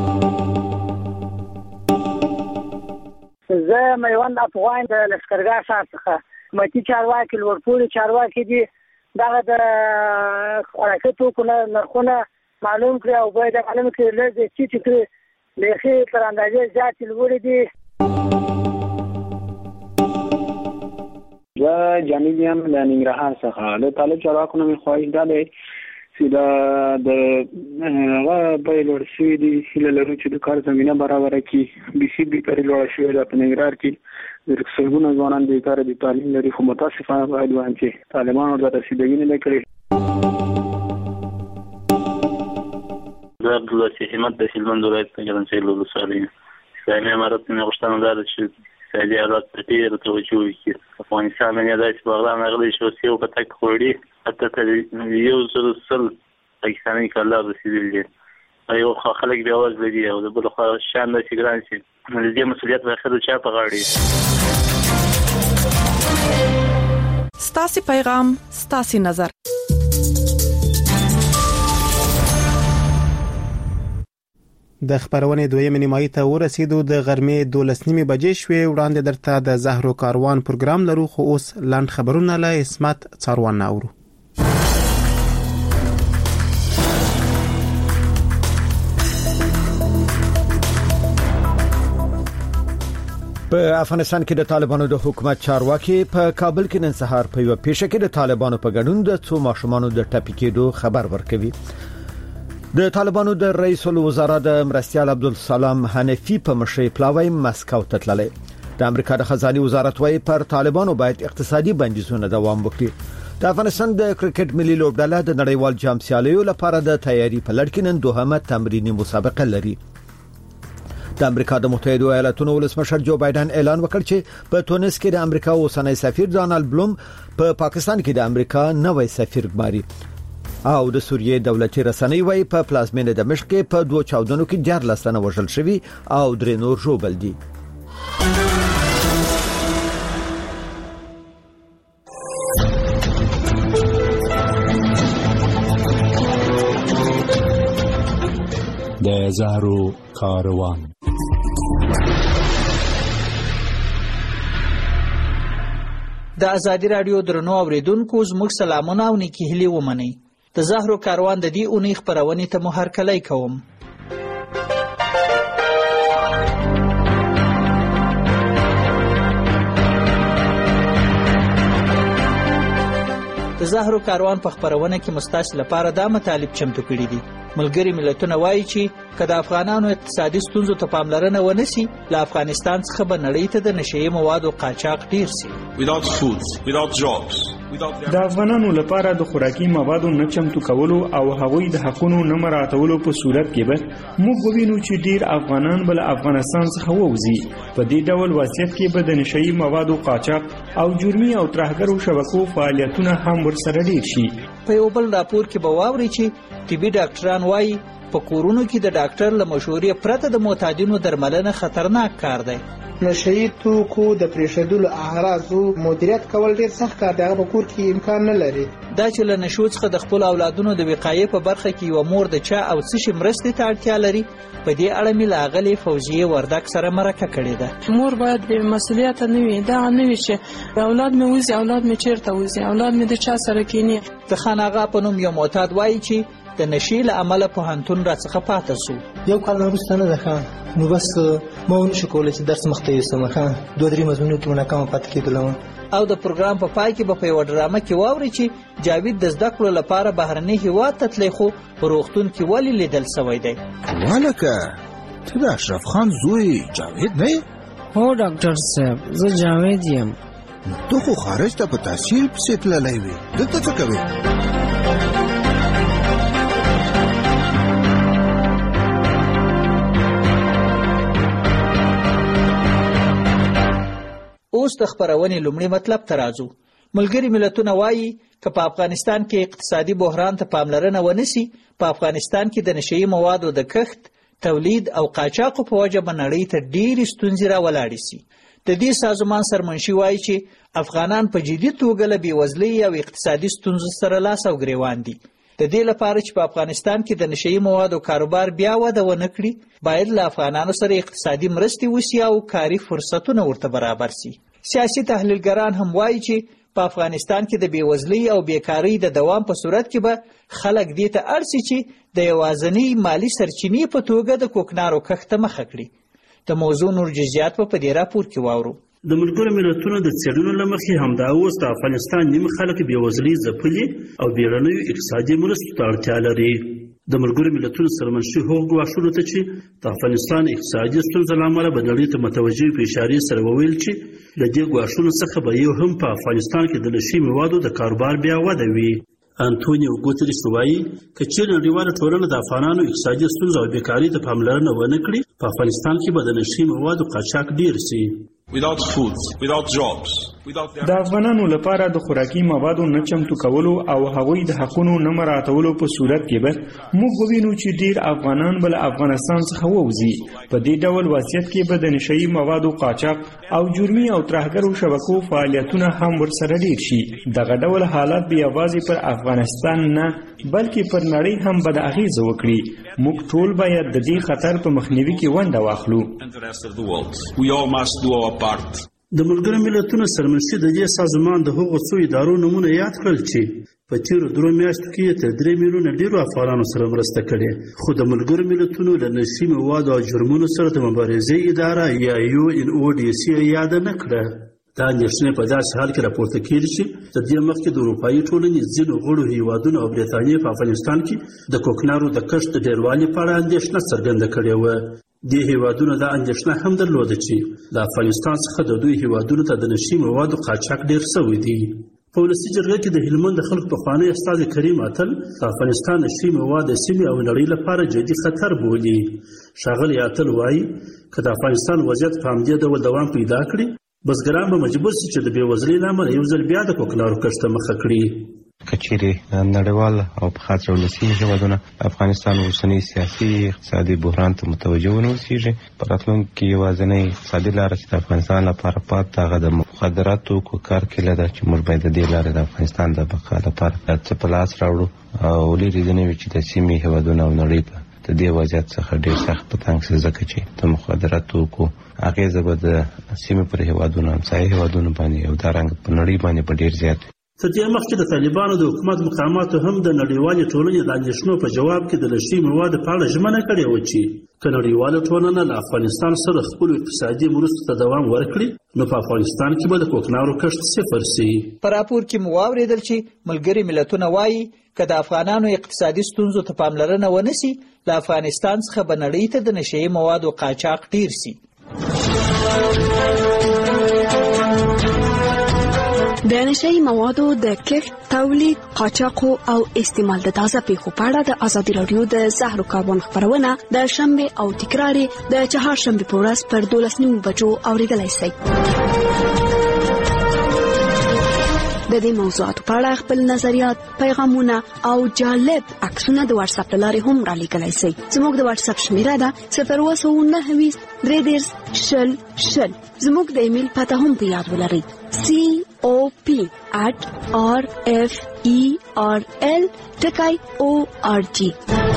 زه میوند افغان د لشکرګاه ښار څخه حکومتي چارواکي لوړپوړي چارواکي دي دغه د خوراکي توکو نرخونه معلوم کړي او باید معلوم کړي لږ ټیټ کړي لخي تر اندازې زیات لوړې دي. زه جامع یم د ننګرهار څخه د طالب چارواکو نه مې خواهش دا دی چې دا د هغه بیې لوړ شوي دي هیله لرو چې د کار زمینه برابره کړي. بي سي بیکاري لوړه شوې ده په ننګرهار کې سلګونه ځوانان بیکاره دي تعلیم لري خو متاسفانه باید وایم چې طالبان ورته رسیدګي نه کړي. زه عبدالله همت د هلمند ولایت څخه ګرځېدل ولسوالۍ اسلامي امارت نه غوښتنه ده چې سیاسي حالات ته ډېر توجه وکړي افغانستان نه داسې بغداد غلي شو سیو په تک خوړي حتی تر یو سل سل پاکستاني کله رسیدلی ایو خلک بیا واز لري او د بل خو شان د سیګران شي د دې مسولیت په خاطر چا په غاړي. ستاسي پیغام ستاسي نظر. د خبرونې دویمه نیمایي ته ورسېدو. د غرمې دولس نیمې بجې شوې. وړاندې درته د زهرو کاروان پروګرام لرو، خو اوس لاند خبرونه له اسمت څاروان اورو. په افغانستان کې د طالبانو د حکومت چارواکي په کابل کې نن سهار په یو پیښه کې د طالبانو په ګډون د څو ماشومانو د ټپي کېدو خبر ورکوي. د طالبانو د رئیس الوزرا د مرستیال عبدالسلام حنفی په مشرۍ پلاوی مسکو ته تللی. د امریکا د خزانه وزارت وايي پر طالبانو باید اقتصادي بندیزونه دوام وکړي. د افغانستان د کرکټ ملي لوبډله د نړیوال جام سیالیو لپاره د تیاری په لړ کې نن دوهمه تمرینی مسابقه لري. د امریکا د متحده ایالاتونو ولسمشر جو بایدن اعلان وکړ چې په تونس کې د امریکا اوسنی سفیر ډانلډ بلوم په پا پاکستان کې د امریکا نوې سفیر ګماري. او د سوریې دولتي رسنۍ وايي په پلازمینه دمشق کې په دوه چاودنو کې جار لسنه وژل شوی او درې نور ژوبل دي. د زهرو کاروان. د ازادي رادیو درنو اوریدونکو زموږ سلامونه او نیکی هیلې ومنئ. د زهرو کاروان د دې اونۍ خبرونې ته مو هرکلی کوم. د زهرو کاروان په خبرونه کې مستاسو لپاره دا مطالب چمتو کړي دي. ملګری ملتونه وایي چې که د افغانانو اقتصادي ستونزو ته پاملرنه ونشي، له افغانستان څخه به نړۍ ته د نشهیي موادو قاچاق ډیر شي. Without food, without jobs, د افغانانو لپاره د خوراکي موادو نه چمتو کولو او هغوی د حقونو نه مراعاتولو په صورت کې به موږ ووینو چې ډیر افغانان بل افغانستان څخه ووځي. په دې ډول وضعیت کې به د نشهیي موادو قاچاق او جرمي او ترهګرو شبکو فعالیتونه هم ورسره ډیر شي. په یو بل راپور کې به واوري چې طبي ډاکټران وایي په کورونو کې د ډاکټر له مشورې پرته د معتادینو درملنه خطرناک کار دی. نشهیي توکو د پرېښودلو اعراضو مدیریت کول ډیر سخت کار دی. هغه په کور کې امکان نه لري. دا چې له نشو څخه د خپل اولادونو د وقایې په برخه کې یو مور د چا او څه شي مرستې ته اړتیا لري، په دې اړه مې له اغلې فوزیې وردک سره مرکه کړې ده. مور باید بې مسؤلیته نه وي. دا نه وي چې اولاد مې وځي، اولاد مې چیرته وځي، اولاد مې د چا سره کینی. د خان آغا په نوم یو معتاد وایي چې د نشې له امله پوهنتون راڅخه پاتې سو. یو کال وروسته نه ده نو بس ما ونشو کولی چې درس مخته یوسم. دوه درې مضمونو کې ناکامه پاتې کېدلم. او د پروګرام په پای کې به په یوه ډرامه کې واوري چې جاوید د زده کړو لپاره بهرني هیواد ته تللی، خو په روغتون کې ولې لیدل سوی دی. والکه ته د اشرف خان زوی جاوید نه یې؟ هو ډاکټر صاحب، زه جاوید یم. ته خو خارج ته په تحصیل پسې تللی وې، دلته څه کوې؟ اوس د خبرونې لومړی مطلب ته راځو. ملګری ملتونه وایي که په افغانستان کې اقتصادي بحران ته پاملرنه ونشي، په افغانستان کې د نشهیي موادو د کښت، تولید او قاچاقو په وجه به نړۍ ته ډېرې ستونزې راولاړې سي. د دې سازمان سرمنشي وایي چې افغانان په جدي توګه له بېوزلۍ او اقتصادي ستونزو سره لاس او ګریوان دي. د دې لپاره چې په افغانستان کې د نشهیي موادو کاروبار بیا وده ونه کړي، باید له افغانانو سره اقتصادي مرستې وسي او کاري فرصتونه ورته برابر سي. سیاسي تحلیلګران هم وایي چې په افغانستان کې د بېوزلۍ او بیکارۍ د دوام په صورت کې به خلک دې ته اړ سي چې د یوازینۍ مالي سرچینې په توګه د کوکنارو کښت ته مخه کړي. د موضوع نور جزئیات په دې راپور کې واورو. د ملګرو ملتونو د څېړنو له مخې همدا اوس د افغانستان نیم خلک بېوزلۍ ځپلي او بیړنیو اقتصادي مرستو ته اړتیا لري. د ملګرو ملتونو سرمنشي هغو ګواښونو ته چې د افغانستان اقتصادي ستونزو له امله به نړۍ ته متوجه په اشارې سره وویل چې له دې ګواښونو څخه به یو هم په افغانستان کې د نشهیي موادو د کاروبار بیا وده وي. انټونیو ګوتریش وایي که چیرې نړیواله ټولنه د افغانانو اقتصادي ستونزو او بیکارۍ ته پاملرنه ونه کړي، په افغانستان کې به د نشهیي موادو قاچاق ډیر سي. Without food, without jobs, د افغانانو لپاره د خوراکي موادو نه چمتو کولو او هغوی د حقونو نه مراعاتولو په صورت کې به موږ ووینو چې ډیر افغانان بل افغانستان څخه ووځي. په دې ډول وضعیت کې به د نشئی موادو قاچاق او جرمي او ترهګرو شبکو فعالیتونه هم ورسره ډیر شي. دغه ډول حالات به یوازې پر افغانستان نه بلکې پر نړۍ هم بد اغیزه وکړي. موږ ټول باید د دې خطر په مخنیوي کې ونډه واخلو. د ملګرو ملتونو سرمنشي د دې سازمان د هغو څو ادارو نمونه یاد کړل چې په تیرو درو میاشتو کې تر درې میلیونه ډیرو افغانانو سره مرسته کړې. خو د ملګرو ملتونو له نشي موادو او جرمونو سره د مبارزې اداره یا یو ان او ډي سي یاد نه کړه. دا اندېښنې په داسې حال کې راپورته کېږي چې تر دې مخکې د اروپایي ټولنې ځینو غړو هیوادونو او برېټانیې په افغانستان کې د کوکنارو د کښت د ډېروالي په اړه اندېښنه څرګنده کړې وه. دې هیوادونو دا اندېښنه هم درلوده چې د افغانستان څخه د دوی هیوادونو ته د نشي موادو قاچاق ډېر شوی دی. په ولسي جرګه کې د هلمند د خلکو پخوانی استازي کریم اتل د افغانستان نشي مواد د سیمې او نړۍ لپاره جدي خطر بولي. ښاغلی اتل وایي که د افغانستان وضعیت په همدې ډول دوام پیدا کړي بزګران به مجبور شي چې د بېوزلۍ له امله یو ځل بیا د کوکنارو کښت ته مخه کړي. که چیرې نړیوال او په خاص ولسي هېوادونه افغانستان اوسنی سیاسي اقتصادي بحران ته متوجه ونه اوسېږي، په راتلونکي کې یوازینۍ اقتصادي لاره چې د افغانستان لپاره پاتې هغه د مخدراتو کار کیله ده چې موږ باید د دې لارې د افغانستان د بقا لپاره څه په لاس راوړو او لرې ځینې وي چې د سیمې هېوادونه او نړۍ په د دې وضعیت څخه ډېر سخت په تنګ شي، ځکه چې د مخدراتو کو اغېزه به د سیمې پر هېوادونو همسایه هېوادونو باندې او دارنګه په نړۍ باندې به ډېر زیات وي. تر دې مخکې د طالبانو د حکومت مقاماتو هم د نړیوالې ټولنې د اندېښنو په جواب کې د نشي موادو په اړه ژمنه کړې وه چې که نړیواله ټولنه له افغانستان سره خپلو اقتصادي مرستو ته دوام ورکړي نو په افغانستان کې به د کوکنارو کښت صفر شي. په راپور کې مو واورېدل چې ملګري ملتونه وایي که د افغانانو اقتصادي ستونزو ته پاملرنه ونه سي له افغانستان څخه به نړۍ ته د نشي موادو قاچاق ډیر سي. د نشئی موادو د کښت، تولید، قاچاق او استعمال د تازه پیښو په اړه د ازادي راډیو د زهرو کاربن خبرونه د شنبه او تکرار د چهارشنبه په ورځ پر دولس نیمو بجو اوریدلای شئ. د دې موضوعاتو په اړه خپل نظریات، پیغامونه او جالب عکسونه د واتس اپ لارې هم را لیږلی شئ. زموږ د واتس اپ شمیره ده صفر اووه سوه نهه ویشت درې دېرش شل شل. زموږ د ایمیل پته هم په یاد ولرئ سی او پی at r f e r l ټکی او ار جی.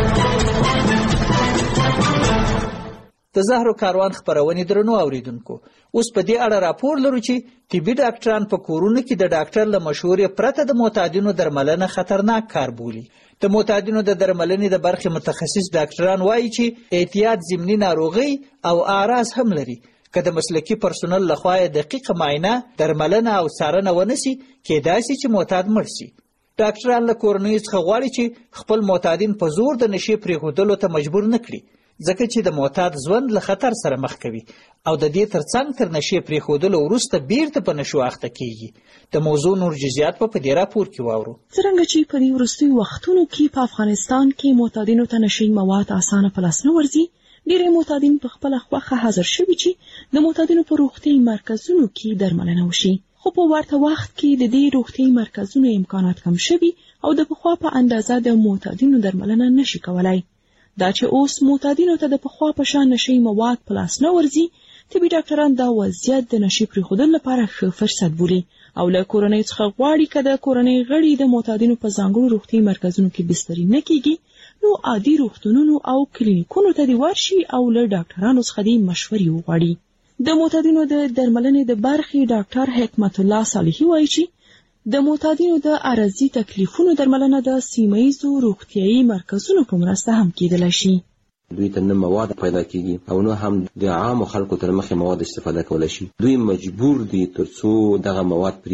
د زهرو کاروان خبرونې درنو اوریدونکو، اوس په دې اړه راپور لرو چې طبي ډاکټران په کورونو کې د ډاکټر له مشورې پرته د معتادینو درملنه خطرناک کار بولي. د معتادینو د درملنې د برخې متخصص ډاکټران وایي چې احتیاط ضمني ناروغي او اعراض هم لري. که د مسلکي پرسونل لخوا دقیقه معاینه، درملنه او څارنه ونشي کېدای شي چې معتاد مړ شي. ډاکټران له کورنیو څخه غواړي چې خپل معتادین په زور د نشې پرېښودلو ته مجبور نه کړي، ځکه چې د معتاد ژوند له خطر سره مخ کوي او د دې ترڅنګ تر نشې پرېښودلو وروسته بیرته په نشو اخته کیږي. د موضوع نور جزئیات په دې راپور کې واورو. څرنګه چې په دې وروستیو وختونو کې په افغانستان کې معتادینو ته نشي مواد اسانه په لاس نه ورځي، ډېری معتادین په خپله خوښه حاضر شوي چې د معتادینو په روغتیایي مرکزونو کې درملنه وشي، خو په ورته وخت کې د دې روغتیایي مرکزونو امکانات کم شوي او د پخوا په اندازه د معتادینو درملنه نشي کولای. دا چې اوس معتادینو ته د پخوا په شان نشي مواد په لاس نه ورځي، طبي ډاکټران دا وضعیت د نشي پرېښودلو لپاره ښه فرصت بولي او له کورنۍ څخه غواړي که د کورنۍ غړي د معتادینو په ځانګړو روغتیایي مرکزونو کې بستري نه کیږي نو عادي روغتونونو او کلینیکونو ته دې ورشي او له ډاکټرانو څخه دې مشورې وغواړي. د معتادینو د درملنې د برخې ډاکټر حکمت الله صالحي وایي چې د معتادینو د عرضي تکلیفونو درملنه د سیمه ییزو روغتیایي مرکزونو په مرسته هم کېدلی شي. دوی ته نه مواد پیدا کیږي او نه هم د عامو خلکو تر مخې مواد استفاده کولی شي. دوی مجبور دي تر څو دغه مواد پرېږدي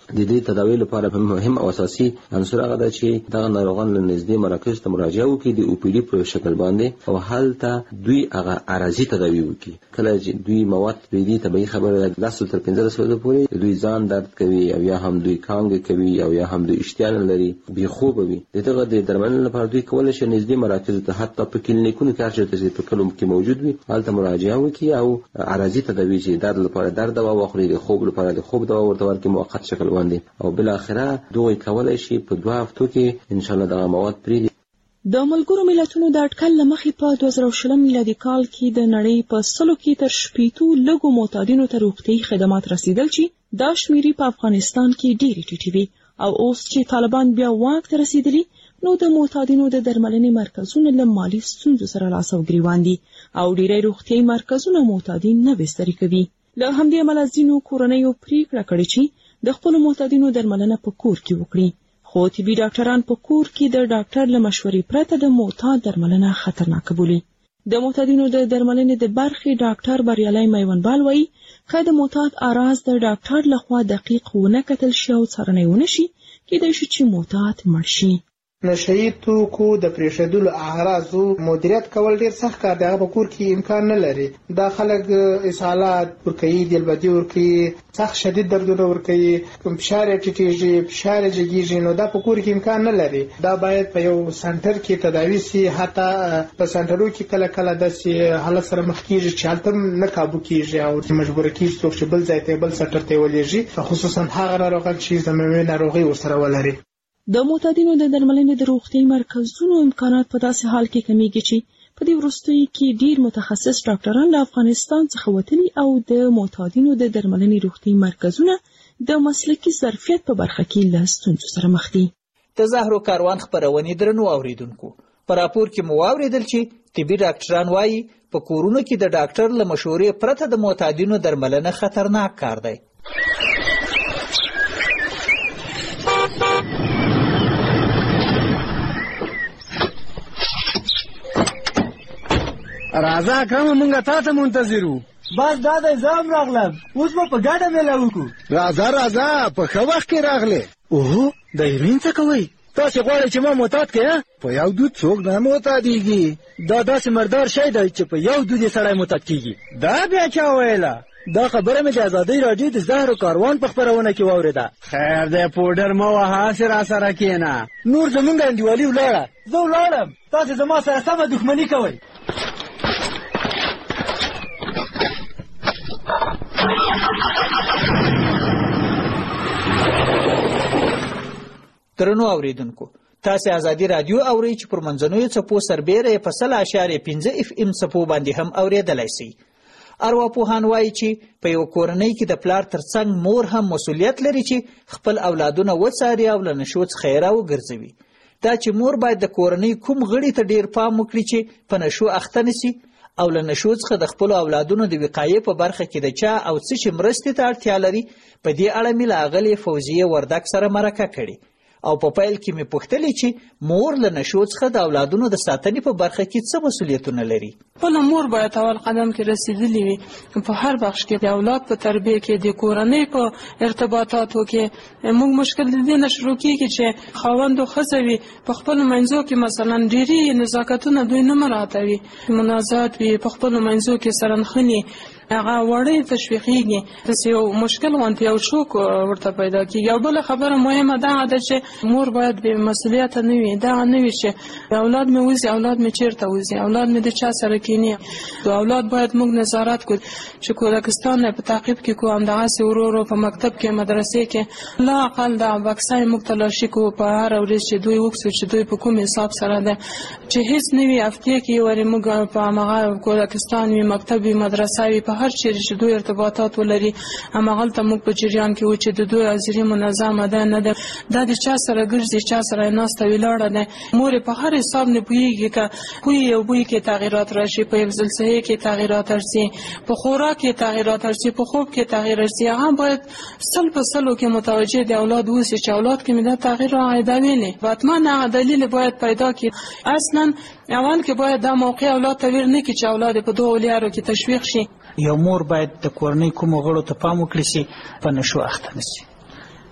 د دې تداوی لپاره مهم او اساسي عنصر هغه ده چې دغه ناروغان له نږدې مراکز ته مراجعه وکړي د او پی ډي په شکل باندې او هلته دوی هغه عارضي تداوی وکړي. کله چې دوی مواد پرېږدي طبیعي خبره ده لسو تر پنځلس ورځو پورې دوی ځان درد کوي او یا هم دوی کانګې کوي او یا هم دوی اشتها نه لري، بېخوبه وي. د دغه د درملنې لپاره دوی کولی شي نږدې مراکزو ته حتی په کلینیکونو کې هر چېرته چې په کلو کې موجود وي هلته مراجعه وکړي او عارضي تداوي چې درد لپاره درد دوا واخلي، د خوب لپاره د خوب دوا ورته ورکړي موقت شکل باندې، او بالاخره دوی کولی شي په دوه هفتو کې انشاءالله دغه مواد پرېږدي. د ملګرو ملتونو د اټکل له مخې په دوه زره شلم میلادي کال کې د نړۍ په سلو کې تر شپېتو لږو معتادینو ته روغتیایي خدمات رسیدل چې دا شمیرې په افغانستان کې ډېرې ټیټې وي، او اوس چې طالبان بیا واک ته رسیدلي نو د معتادینو د درملنې مرکزونه له مالي ستونزو سره لاس او ګریوان دي او ډېری روغتیایي مرکزونه معتادین نه بستري کوي. له همدې امله ځینو کورنیو پریکړه کړې چې د خپلو معتادینو درملنه په کور کې وکړي، خو طبي ډاکټران په کور کې د ډاکټر له مشورې پرته د معتاد درملنه خطرناکه بولي. د معتادینو د درملنې د برخې ډاکټر بریالی میوندبال وایي که د معتاد اراز د ډاکټر لخوا دقیق ونه کتل شي او څارنه ونه شي کېدای شي چې معتاد مړ شي. نشهیي توکو د پرېښودلو اعراضو مدیریت کول ډېر سخت کار دی، هغه په کور کې امکان نه لري. دا خلک اسهالات ورکوي، دلبدي ورکوي، سخت شدید دردونه ورکوي، فشار یې ټیټېږي، فشار یې جګېږي، نو دا په کور کې امکان نه لري. دا باید په یو سنټر کې تداوي سي. حتی په سنټرو کې کله کله داسې حالت سره مخ کېږي چې هلته نه کابو کېږي او مجبوره کېږي څوک چې بل ځای ته بل سنټر ته ولېږي، خصوصا هغه ناروغان چې زمومي ناروغي ورسره ولري. د معتادینو د درملنې د روغتیایي مرکزونو امکانات په داسې حال کې کمیږي چې په دې وروستیو کې ډېر متخصص ډاکټران له افغانستان څخه وتلي او د معتادینو د درملنې روغتیایي مرکزونه د مسلکي ظرفیت په برخه کې له ستونزو سره مخ دي. د زهرو کاروان خپرونې درنو اوریدونکو، په راپور کې مو واورېدل چې طبي ډاکټران وایي په کورونو کې د ډاکټر له مشورې پرته د معتادینو درملنه خطرناک کار دی. راځه کومه مونږه تا ته منتظر وو. بس دا دی زه هم راغلم، اوس به په ګډه میله وکړو. راځه راځه په ښه وخت کې راغلې. اوهو د هیروین څه کوئ؟ تاسې غواړئ چې ما معتاد کړې؟ په یو دود څوک نه معتادېږي. دا داسې مردار شی دی چې په یو دود یې سړی معتاد کېږي. دا بیا چا ویله؟ دا خبره مې د ازادۍ راډیو د زهرو کاروان په خپرونه کې واورېده. خیر دی پوډر مه وهه، هسې راسره کښېنه. نور زمونږ انډیوالي ولاړه، زه ولاړم، تاسې زما سره سمه دښمني کوئ. درنو اوریدونکو، تاسې ازادي رادیو اورئ چې پر منځنیو څپو سربیره یې په سل اعشاریه پنځه اف ام څپو باندې هم اوریدلی شئ. ارواپوهان وایي چې په یو کورنۍ کې د پلار ترڅنګ مور هم مسؤلیت لري چې خپل اولادونه وڅاري او له نشو څخه یې راوګرځوي. دا چې مور باید د کورنۍ کوم غړي ته ډیر پام وکړي چې په نشو اخته نسي او له نشو څخه د خپلو اولادونو د وقایې په برخه کې د چا او څه چې مرستې ته اړتیا لري، په دې اړه مې له اغلې فوزیه وردک سره مرکه کړې او په پیل کې مې پوښتلې چې مور له نشو څخه د اولادونو د ساتنې په برخه کې څه مسؤلیتونه لري. خپله مور باید اول قدم کې رسېدلې وي په هر بخش کې، د اولاد په تربیه کې، د کورنۍ په ارتباطاتو کې. موږ مشکل د دې نه شروع کېږي چې خاوند او ښځه وي په خپلو منځو کې مثلا ډېرې نزاکتونه دوی نه مراعاتوي، منازعات وي په خپلو منځو کې، سرنخنې هغه وړې تشویقېږي، داسې یو مشکل غوندې یو شوک ورته پیدا کېږي. او بله خبره مهمه دغه ده چې مور باید بې مسؤلیته نه وي. دغه نه وي چې اولاد مې وځي، اولاد مې چېرته وځي، اولاد مې د چا سره کښېني. د اولاد باید موږ نظارت کړو چې کودکستان یې په تعقیب کې کړو، همدغسې ورو ورو په مکتب کې، مدرسې کې لا اقل دغه بکسه یې موږ تلاشي کړو په هره ورځ چې دوی وکړو چې دوی په کوم حساب سره ده، چې هېڅ نه وي هفتې کې ورې موږ په همغه کودکستان وي، مکتب وي، مدرسه وي، په هر چیرې چې دوی ارتباطات ولري همغلته موږ په جریان کې و چې د دوی حاضري منظمه ده نه ده، دا د چا سره ګرځي، چا سره یې ناسته ولاړه ده. مور یې په هر حساب نه پوهېږي که بوی یو بوی کې تغیرات راشي، په حفظ الصحې کې تغیرات راشي، په خوراک کې تغیرات راشي، په خوب کې تغیر راشي. هغه باید سل په سلو کې متوجه د اولاد اوسي چې اولاد کې مې دا تغیر راغی دا ویني. حتما هغه دلیل باید پیدا کړي. اصلا اول کې باید دا موقع اولاد ته ور نه کړي چې اولاد په دوه لارو کې تشویق شي. یو مور باید د کورنۍ کومو غړو ته پام وکړي چې په نشو اخته نشي.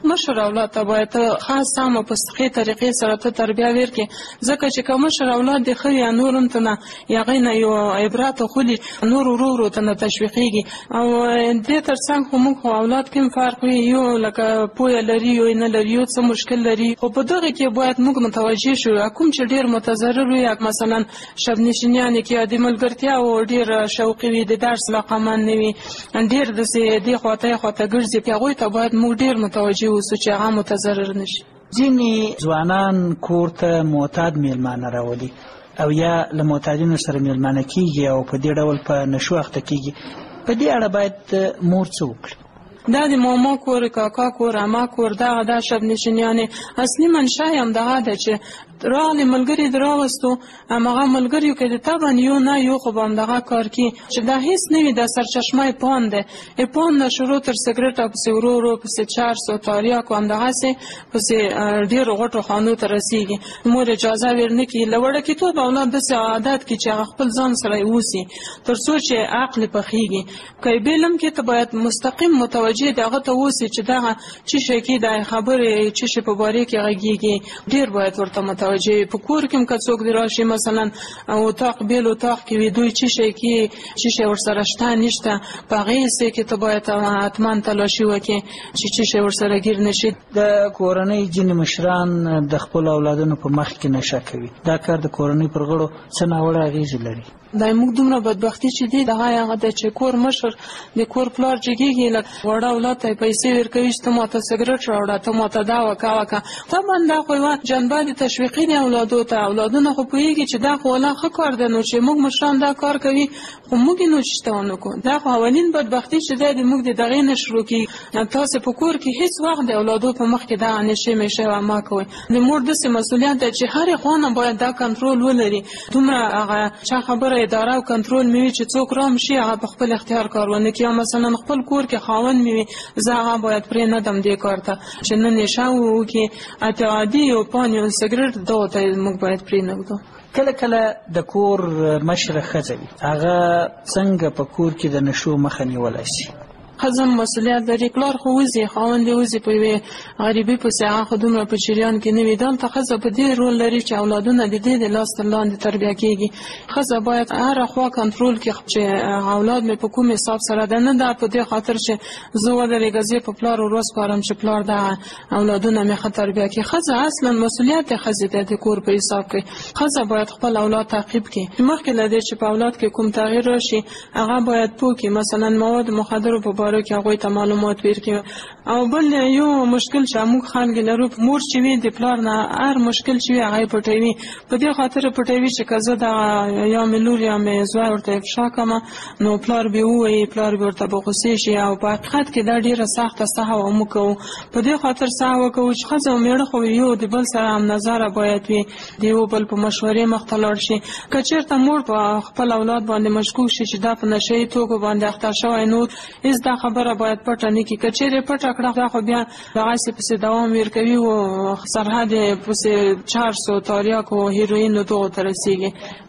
مشر اولاد ته باید خاص سم په صحیح طریقې سره ته تربیه ورکړي، ځکه چې که مشر اولاد د ښه یا نور هم ته نه هغې نه یو عبرت اخلي، نور ورو ورو ته نه تشویقېږي. او دې تر څنګ خو موږ خو اولاد کې هم فرق وي، یو لکه پوهه لري یو نه لري، یو څه مشکل لري، خو په دغه کې باید موږ متوجه شو کوم چې ډېر متضرر وي، مثلا شب نشینیانې کې د ملګرتیا او ډېر شوقي وي، د درس علاقمند نه وي، ډېر داسې دې خواته یې خواته ګرځي، هغوی ته باید موږ ډېر متوجه اوسو چې هغه متضرر نشي. ځینې ځوانان کور ته معتاد میلمانه راولي او یا له معتادینو سره میلمانه کېږي او په دې ډول په نشو اخته کېږي. په دې اړه باید مور څه وکړي؟ دا د ماما کور، کاکا کور، اما کور، دغه دا شب نشینیانې اصلي منشا یې همدغه ده چې راغلي ملګري د راوستو، همغه ملګریو کې د طبعا یو نه یو خو به همدغه کار کوي چې دا هېڅ نه وي، دا سرچشمه یې پان دی، یې پان نه شروع تر سګرټه پسې ورو ورو پسې چرس او تاریاک او همدغسې پسې ډېرو غټو خانو ته رسېږي. مور اجازه ورنه کړي، له وړکېتوب اولاد داسې عادت کړي چې هغه خپل ځان سره یې اوسي تر څو چې عقل یې پخېږي. که یې بېل هم کې ته باید مستقیم متوجه د هغه ته اوسي چې دغه څه شی کې دا خبرې څه شي په باره کې غږېږي، ډېر باید ورته متوجه. په کور کې هم که څوک دې راشي مثلا اتاق بېل اتاق کې وي، دوی څه شی کې څه شی ورسره شته نشته، په هغې حصې کې ته باید حتما تلاشي وکړې چې څه شی ورسره ګیر نه شي. د کورنۍ ځینې مشران د خپلو اولادونو په مخ کې نشه کوي، دا کار د کورنۍ پر غړو څه ناوړه اغېزې لري؟ دا موږ دومره بدبختي چې دی دغه هغه ده چې کور مشر د کور پلار جګېږي، لکه وړه اولاد ته یې پیسې ورکوي چې ته ماته سګرټ راوړه، ته ماته دا وکړه وکړه. طبعا دا خو یوه جنبه د تشویقي دی اولادو ته، اولادونه خو پوهېږي چې دا خو والله ښه کار دی، نو چې موږ مشران دا کار کوي خو موږ یې نو چېشته ونه کړو. دا خو اولین بدبختي چې دی د موږ د دغې نه شروع کېږي. تاسې په کور کې هېڅ وخت د اولادو په مخ کې دغه نشې میشې مه کوئ. د مور داسې مسؤلیت دی چې هرې خوا نه باید دا کنټرول ولري. دومره هغه چا خبره اداره او کنټرول مې وي چې څوک رام شي هغه په خپل اختیار کار ونه کړي. مثلا خپل کور کې خاوند مې وي، زه هغه باید پرې نه دم دې کار ته چې نه نشه وکړي، اعتقادي او پان یو سګرټ دغو ته موږ باید پرې نه ږدو. کله کله د کور مشره ښځه وي، هغه څنګه په کور کې د نشو مخه نیولی شي؟ ښځه مسؤلیت لري، پلار خو وځي، خاوند یې وځي په یوې غریبۍ پسې، هغه خو دومره په جریان کې نه وي. دلته ښځه په دې رول لري چې اولادونه د دې د لاس تر لاندې تربیه کېږي. ښځه باید هره خوا کنټرول کړي چې اولاد مې په کوم حساب سره ده، نه دا په دې خاطر چې زه ودرېږه زه په پلار ور وسپارم چې پلار دغه اولادونه مې ښه تربیه کړي. ښځه اصلا مسؤلیت د ښځې دی د کور په حساب کې. ښځه باید خپل اولاد تعقیب کړي، مخکې له دې چې په اولاد کې کوم تغییر راشي هغه باید پوه کړي، مثلا مواد مخدرو په باره کې هغوی ته معلومات ورکړي. او بل یو مشکل چې موږ خلک لرو، مور چې وي د پلار نه هر مشکل چې وي هغه یې پټوي، په دې خاطر پټوي چې که زه دغه یا مې لور یا مې زوی ورته افشا کړمه نو پلار به ووایي، پلار به ورته به غوسې شي. او په حقیقت کې دا ډېره سخته سهوه موږ کوو. په دې خاطر سهوه کوو چې ښځه او مېړه خو یو د بل سره هم نظره باید وي، د یو بل په مشورې مخ ته لاړ شي. که چېرته مور په خپل اولاد باندې مشکوک شي چې دا په نشه یي توکو باندې اخته شوی، نو هېڅ دا خبره باید پټه نه کړي. که چېرې پټه کړه دا خو بیا دغسې پسې دوام ورکوي او سرحد یې پسې چرس او تاریاک او هیروین دغو ته رسېږي.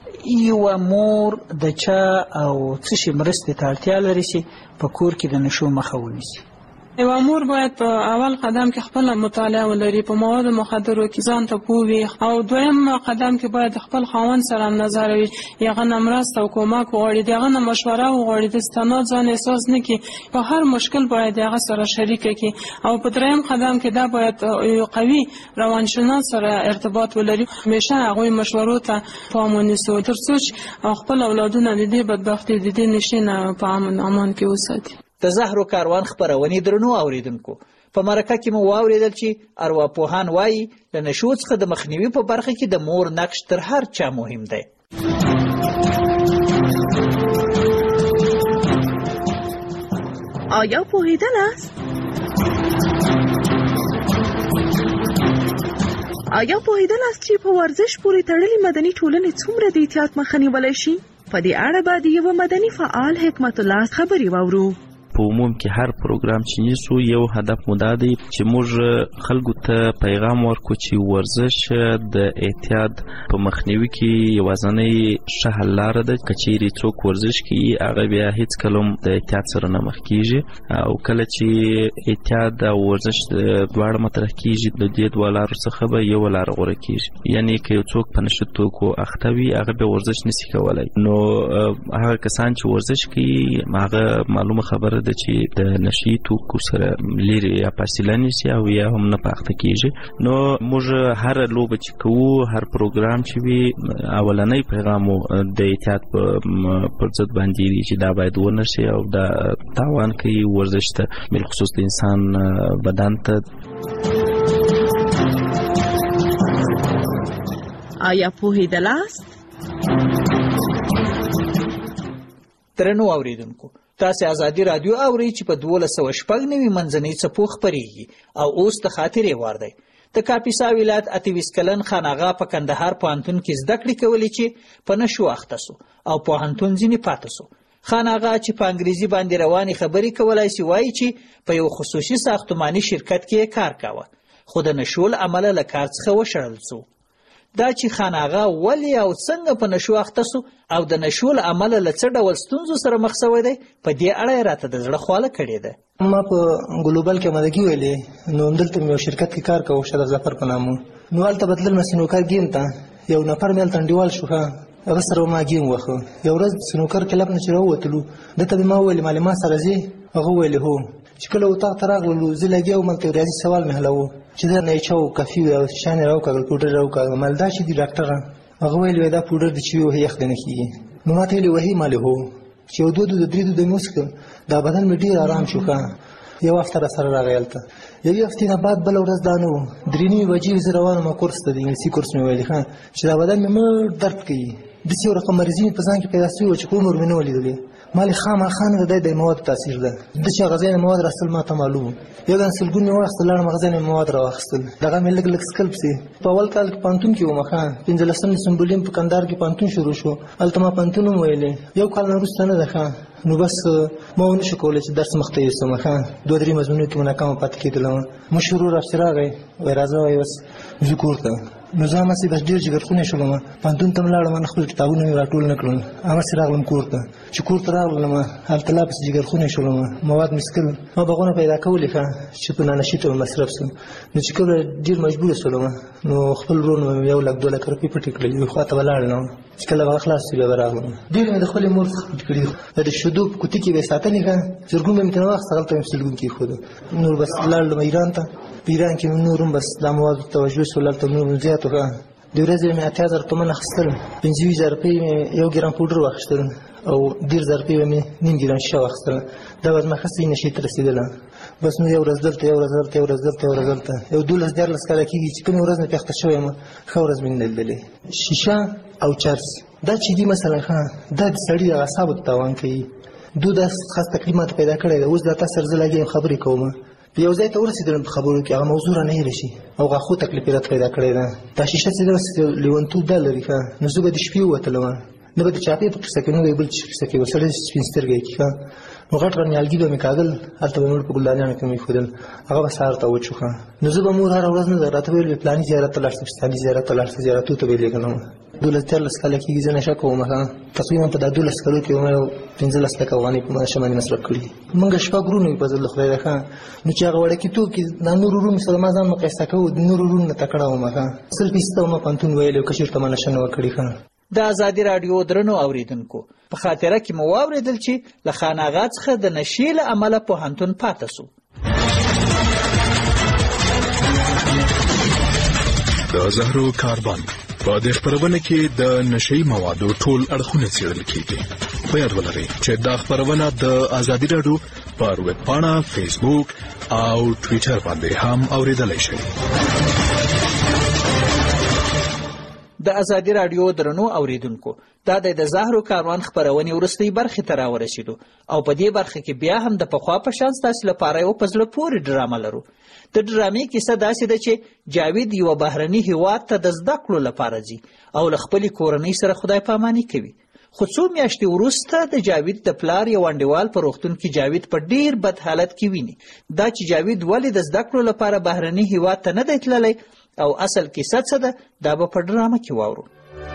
یوه مور د چا او څه شي مرستې ته اړتیا لري چې په کور کې د نشو مخه ونیسي؟ یوه مور باید په اول قدم کې خپله مطالعه ولري، په موادو مخدرو کې ځان ته پوه وي، او دویم قدم کې باید خپل خاوند سره هم نظر وي، هغه نه مرسته او کومک وغواړي، د هغه نه مشوره وغواړي، د استناد ځان احساس نه کړي، په هر مشکل باید د هغه سره شریکه کړي. او په دریم قدم کې دا باید یو قوي روانشناس سره ارتباط ولري، همیشه هغوی مشورو ته پام ونیسو تر څو چې خپل اولادونه د دې بدبختۍ د دې نشې نه په امن امان کې وساتي. د زهرو کاروان خپرونې درنو اوریدونکو، په مرکه کې مو واورېدل چې ارواپوهان وایي له نشو څخه د مخنیوي په برخه کې د مور نقش تر هر چا مهم دی. آیا پوهیدلاست؟ آیا پوهیدلاست چې په ورزش پورې تړلې مدني ټولنې څومره د احتیاط مخه نیولی شي؟ په دې اړه به د یوه مدني فعال حکمت الله خبرې واورو. په عموم کې هر پروګرام چې نیسو یو هدف مو دا دی چې موږ خلکو ته پیغام ورکو چې ورزش د اعتیاد په مخنیوي کې یوازینی ښه حل لاره ده. که چیرې څوک ورزش کوي هغه بیا هیڅ کله هم د اعتیاد سره نه مخ کیږي، او کله چې اعتیاد او ورزش دواړه مطرح کیږي د دې دوه لارو څخه به یو لاره غوره کیږي. یعنی که یو څوک په نشه توکو اخته وي هغه به ورزش نشي کولای، نو هغه کسان چې ورزش کوي هغه معلومه خبره ده چې د نشي توکو سره لري یا فاصله نیسي او یا هم نه پاخته کیږي. نو موږ هر لوبه چې کوو، هر پروګرام چې وي، اولنی پیغام د احتیاط پر ضد باندې دی چې دا باید ونشي او دا تاوان کوي ورزش ته، بالخصوص د انسان بدن ته. آیا پوهیدلاست؟ درنو اوریدونکو، تاسو ازادي رادیو اورئ چې په دولس سوه شپږ نوي منځنۍ څپو خپرېږي او اوس د خاطرې وار دی. د کاپیسا ولایت اته ویشت کلن خان آغا په کندهار پوهنتون کې زده کړې کولې چې په نشو اخته سو او پوهنتون ځینې پاته سو. خان آغا چې په انګریزي باندې روانې خبرې کولای سي وایي چې په یو خصوصي ساختماني شرکت کې کار کاوه، خو د نشو له امله له کار څخه وشړل سو. دا چې خان آغا ولې او څنګه په نشو اخته سو او د نشو له امله له څه ډول ستونزو سره مخ شوی دی، په دې اړه یې راته د زړه خواله کړې ده. ما په ګلوبل کې مدګي ویلې، نو همدلته مې یو شرکت کې کار کوو، شرف ظفر په نامه. نو هلته به تلل سنوکر ګیم ته، یو نفر مې هلته انډیوال شو، هغه سره ما ګیم وخه. یو ورځ سنوکر کلب نه چې راووتلو، دته به ما وویل مالې ما سره ځې؟ هغه ویلې هو. چې کله اتاق ته راغلو زه لګیا وم، هلته ریاضي سوال مې حلوو چې دا نه چا کافي او شان راوکړل، پوډر راوکړل. مال دا چې دی ډاکټر هغه ویل دا پوډر د چوي وهي یخ نه کیږي. نو ما ته ویل وهي مالې هو. چې یو دوه د درې د موسک دا بدن مې ډیر آرام شو. ښه یو هفته را سره راغی هلته. یوې هفتې نه بعد بله ورځ دا نه و، درې نیمې بجې زه روان وم کورس ته، د انګلیسي کورس مې ویلې ښه چې دا بدن مې مړ درد کوي. داسې یو رقم مرضي مې په ځان کې پیدا شوي وه چې په عمر مې نه وه لیدلې. ما ویل خامخا نه د دی د موادو تاثیر ده. ده چې هغه ځای نه مواد راستل ما ته معلوم و. یو دانه سلګون مې واخیستل، لاړم هغه ځای نه مې مواد راواخیستل. دغه مې لږ لږ سکل پسې. په اول کال کې پوهنتون کې وم، ښه پنځلسم سمبولیم په کندهار کې پوهنتون شروع شو. هلته ما پوهنتون هم ویلې، یو کال نه وروسته نه ده. ښه نو بس ما ونه شو کولی چې درس مخته یوسم. ښه دوه درې مضمونو کې مو ناکامه پاتې کېدلم. مشر ورور راسته راغی، وایي راځه وایي بس ځو کور ته. نو زه همسې بس ډېر جګرخونی شولم، پوهنتون ته م لاړم، نه خپل کتابونه مې راټول نه کړل، همسې راغلم کور ته. چې کور ته راغلم هلته لا پسې جګرخونی شولم، مواد مې څکل، ما بغونه پیدا کولې ښه چې په نانشي ته مصرف شم. نو چې کله ډېر مجبوره شولم نو خپل ورور مې یو لک دوه لک روپۍ پټې کړلې، یوې خوا ته به لاړم. چې کله به خلاص شي بیا به راغلم. ډېر مې د خپلې مور څخه پټ کړي، د شیدو په کوټي کې به یې ساتلې ښه زرګون به مې ترې واخیست، هغلته مې په سلګون کېښوده. نور بس لاړلم ایران ته. په ایران کې مې نور هم بس دا موادو ته توجه شول، هلته نور هم زیات ښه. د ورځې مې اتیا زره تومن اخیستل، پنځه ویشت زره روپۍ مې یو ګرام پوډر واخیستل او ډېر زره روپۍ به مې نیم ګرام شیشه واخیستله. دا به زما ښه صحیح نشي ته رسېدله. بس نو یو ورځ دلته یو ورځ دلته یو ورځ دلته یو ورځ دلته یو دولس دیارلس کاله کېږي چې کومې ورځ مې پېخته شوی یم ښه ورځ مې نه لیدلې. شیشه او چرس دا چې دي مثلا ښه دا د سړي د اعصابو ته تاوان کوي. دو داسې خاص تکلیف ماته پیدا کړی دی. اوس دا تا سره زه لګیا یم خبرې کوم، په یو ځای ته ورسېدلم په خبرو کې هغه موضوع رانه هېره شي او غاښو تکلیف یې راته پیدا کړی ده. دا شیشه چې ده لیونتوب دا لري ښه نو زه به د شپې ووتلم، نه به د چاپې په قصه کې نه به یې بل څه قصه کې به سړی سپین سترګی کړي ښه نو غټ غټ نیالګي به مې کاږل، هلته به مې په ګلدانیانو کې مې ایښودل، هغه به سهار ته وچ شو ښه نو زه به مور هره ورځ نه ده راته ویل پلاني زیارت ته لاړ شه، فستاني زیارت ته لاړ شه، زیارتو ته به یې لېږلم. دولس دیارلس کاله کېږي زه نشه کوم ښه تقریبا په دا دولس کالو کې ما یو پنځلس لکه افغانۍ په نشه باندې مصرف کړي. موږ شپږ وروڼه یو په زړه د خدای ده ښه نو چې هغه وړکېتوب کې دا نور وروڼو سره ما ځان مقایسه کوو، د نورو وروڼو نه تکړه وم ښه سل فیصده ما پوهنتون ویلی که چېرته ما نشه نه وه کړې ښه. د ازادي راډیو درنو اوریدونکو په خاطره کې مو واورېدل چې له خان آغا څخه د نشې له امله پوهنتون پاته سو. د زهرو کاربن په دې خپرونه کې د نشئی موادو ټول اړخونه څېړل کېږي. په یاد ولرئ چې دا خپرونه د ازادي راډیو پر ویب پاڼه، فیسبوک او ټویټر باندې هم اورېدلی شئ. د ازادي راډیو درنو اوریدونکو دا د زهرو کاروان خپرونې وروستۍ برخې ته راورسېدو او په دې برخه کې بیا هم د پخوا په شان ستاسې لپاره یو په زړه پورې ډرامه لرو. د ډرامې کیسه داسې ده چې جاوید یوه بهرني هیواد ته د زده کړو لپاره ځي او له خپلې کورنۍ سره خدای پاماني کوي، خو څو میاشتې وروسته د جاوید د پلار یو انډیوال په روغتون کې جاوید په ډیر بد حالت کې ویني. دا چې جاوید ولې د زده کړو لپاره بهرني هیواد ته نه دی تللی او اصل کیسه څه ده، دا به په ډرامه کې واورو.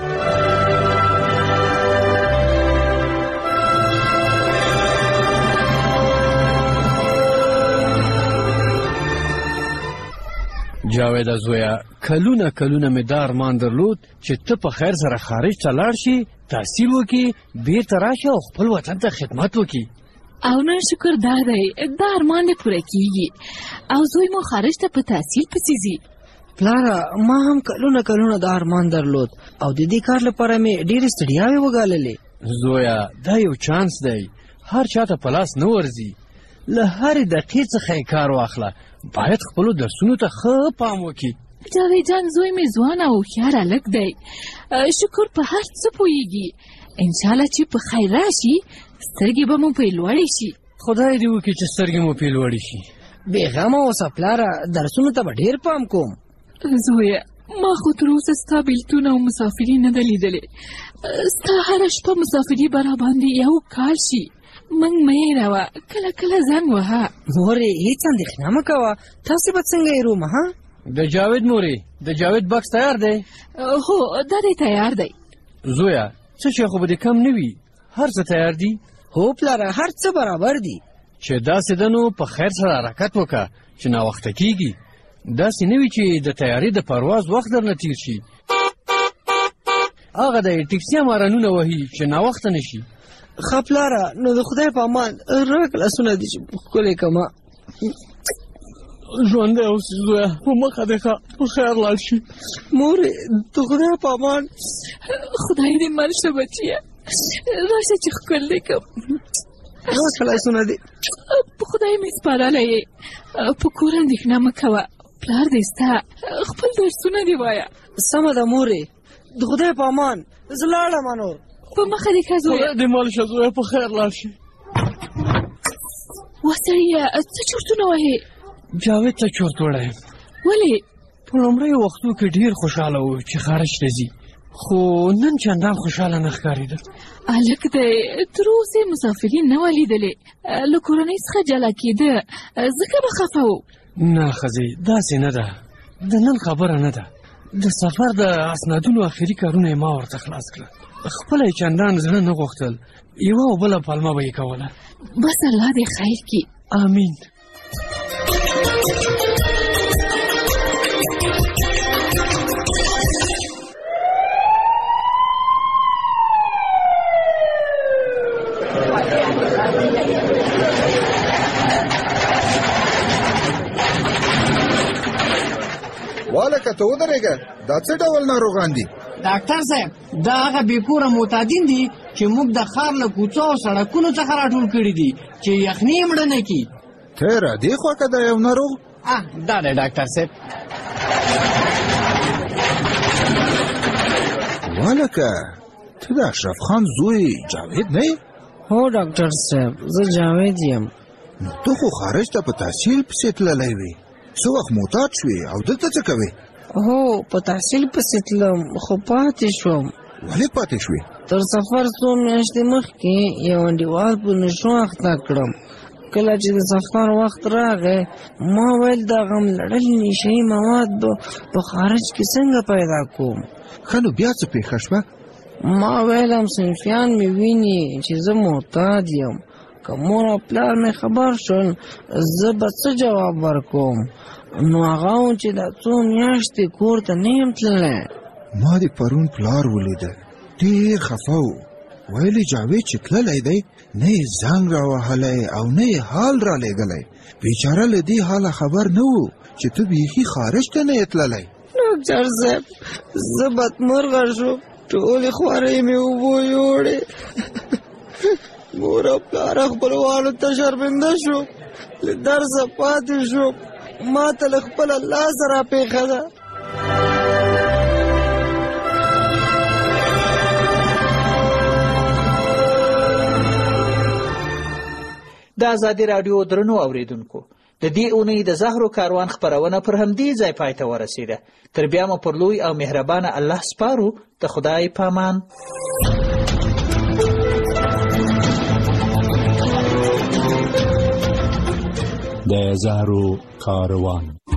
جاویده زویا، کلونه کلونه مې دا ارمان درلود چې ته په خیر سره خارج ته لاړ شي، تحصیل وکړي، بیرته راشي او خپل وطن ته خدمت وکړي. او نن شکر دا دی دا ارمان دې پوره کیږي او زوی مو خارج ته په تحصیل پسې ځي. پلاره، ما هم کلونه کلونه دا ارمان درلود او د دې کار لپاره مې ډېرې ستړیاوې وګاللې. زویا، دا یو چانس دی، هر چاته په لاس نه ورځي. له هرې دقیقې څخه یې کار واخله، باید خپلو درسونو ته ښه پام وکړي. جاوید جان، زوی مې ځوان او هوښیار هلک دی، شکر په هر څه پوهیږي. انشاءالله چې په خیر راشي سترګې به مو پرې لوړې شي. خدای دې وکړي چې سترګې مو پرې لوړې شي. بېغمه اوسه پلاره، درسونو ته به ډېر پام کوم. زویه، ما خو تر اوسه ستا بېلتون او مسافري نه ده لیدلې. ستا هره شپه مسافري به راباندې یو کال شي. موږ مه هېروه، کله کله زنګ وهه. مورې، هېڅ اندېښنه مه کوه، تاسې به څنګه هېروم؟ ها، د جاوید مورې، د جاوید بکس تیار دی؟ هو، دا دی تیار دی. زویا، څه شی خو به دې کم نه وي، هر څه تیار دي؟ هو پلاره، هر څه برابر دي. چې داسې ده نو په خیر سره حرکت وکړه چې ناوخته کېږي. داسې نه وي چې د تیاري د پرواز وخت درنه تیر شي. هغه دی ټکسي مارانونه وهي چې ناوخته نه شي. ښه پلاره، نو د خدای په امان راک لاسونه دي چې ښکلې کړمه. ژوندی اوسې زویه، په مخه دې ښه، په خیر لاړ شي. مورې، د خدای په امان. خدای دې مل شه بچیه، راشه چې ښکل دې کړم. راکه لاسونه دې. په خدای مې سپارلی یې، په کور اندېښنه مه کوه، پلار دې ستا، خپل درسونه دې وایه. سمه ده مورې، د خدای په امان، زه لاړم نور. په مخه دې ښه زویه. خدای دې مل شه زویه، په خیر لاړ شي. وا سړیه، څه چورتونه وهې؟ جاوید ته چورت وړی یم. ولې؟ په لومړیو وختو کې ډېر خوشحاله و چې خارج ته ځي، خو نن چندان خوشحاله نه ښکارېده. هلک دی، تر اوسه یې مسافري نه وه لیدلې، له کورنۍ څخه جلا کېده، ځکه به خفه و. نه ښځې، داسې نه ده، د نن خبره نه ده. د سفر د اسنادونو اخري کارونه یې ما ورته خلاص کړل. خپله یې چندان زړه نه غوښتل، یوه او بله پلمه به یې کوله. بس الله دې خیر کړي. آمین. والکه ته ودرېږه، دا څه ډول ناروغان دي؟ ډاکټر صاحب، دا هغه بېکوره معتادین دي چې موږ د ښار له کوڅو او سړکونو څخه راټول کړي دي چې یخني یې مړه نه کړي. ته را دې خوا که دا یو ناروغ؟ اه، دا دی ډاکټر صاحب. والکه، ته د اشرف خان زوی جاوید نه یې؟ هو ډاکټر صاحب، زه جاوید یم. نو ته خو خارج ته په تحصیل پسې تللی وې، څه وخت معتاد شوې او دلته څه کوې؟ هو، په تحصیل پسې تلم، خو پاتې شوم. ولې پاتې شوې؟ تر سفر څو میاشتې مخکې یو انډیوال په نشو اخته کړم. کله چې د سفر وخت راغی، ما ویل د غم لړلي نشهیي مواد به په خارج کې څنګه پیدا کوم. ښه، نو بیا څه پېښه شوه؟ ما ویل همصنفیان مې ویني چې زه معتاد یم، که مور او پلار مې خبر شول زه به څه جواب ورکوم؟ نو هغه و چې دا څو میاشتې کور ته نه یم تللی. ما د پرون پلار ولیده، ډېر خفه و. ویلې جاوید چې تللی دی، نه یې زنګ راوهلی او نه یې حال را لېږلی. بیچاره له دې حاله خبر نه و چې ته بیخي خارج ته نه یې تللی. ډاکټر صاحب، زه بدمرغه شوم، ټولې خوارۍ مې اوبو یوړې. مور او پلار خپلوانو ته شرمنده شوم، له درسه پاتې شوم. ما ته له خپله لاسه راپېښه ده. د ازادي راډیو درنو اوریدونکو، د دې اونۍ د زهرو کاروان خپرونه پر همدې ځای پای ته ورسېده. تر بیا مو پر لوی او مهربانه الله سپارو. د خدای په امان. د زهرو کاروان.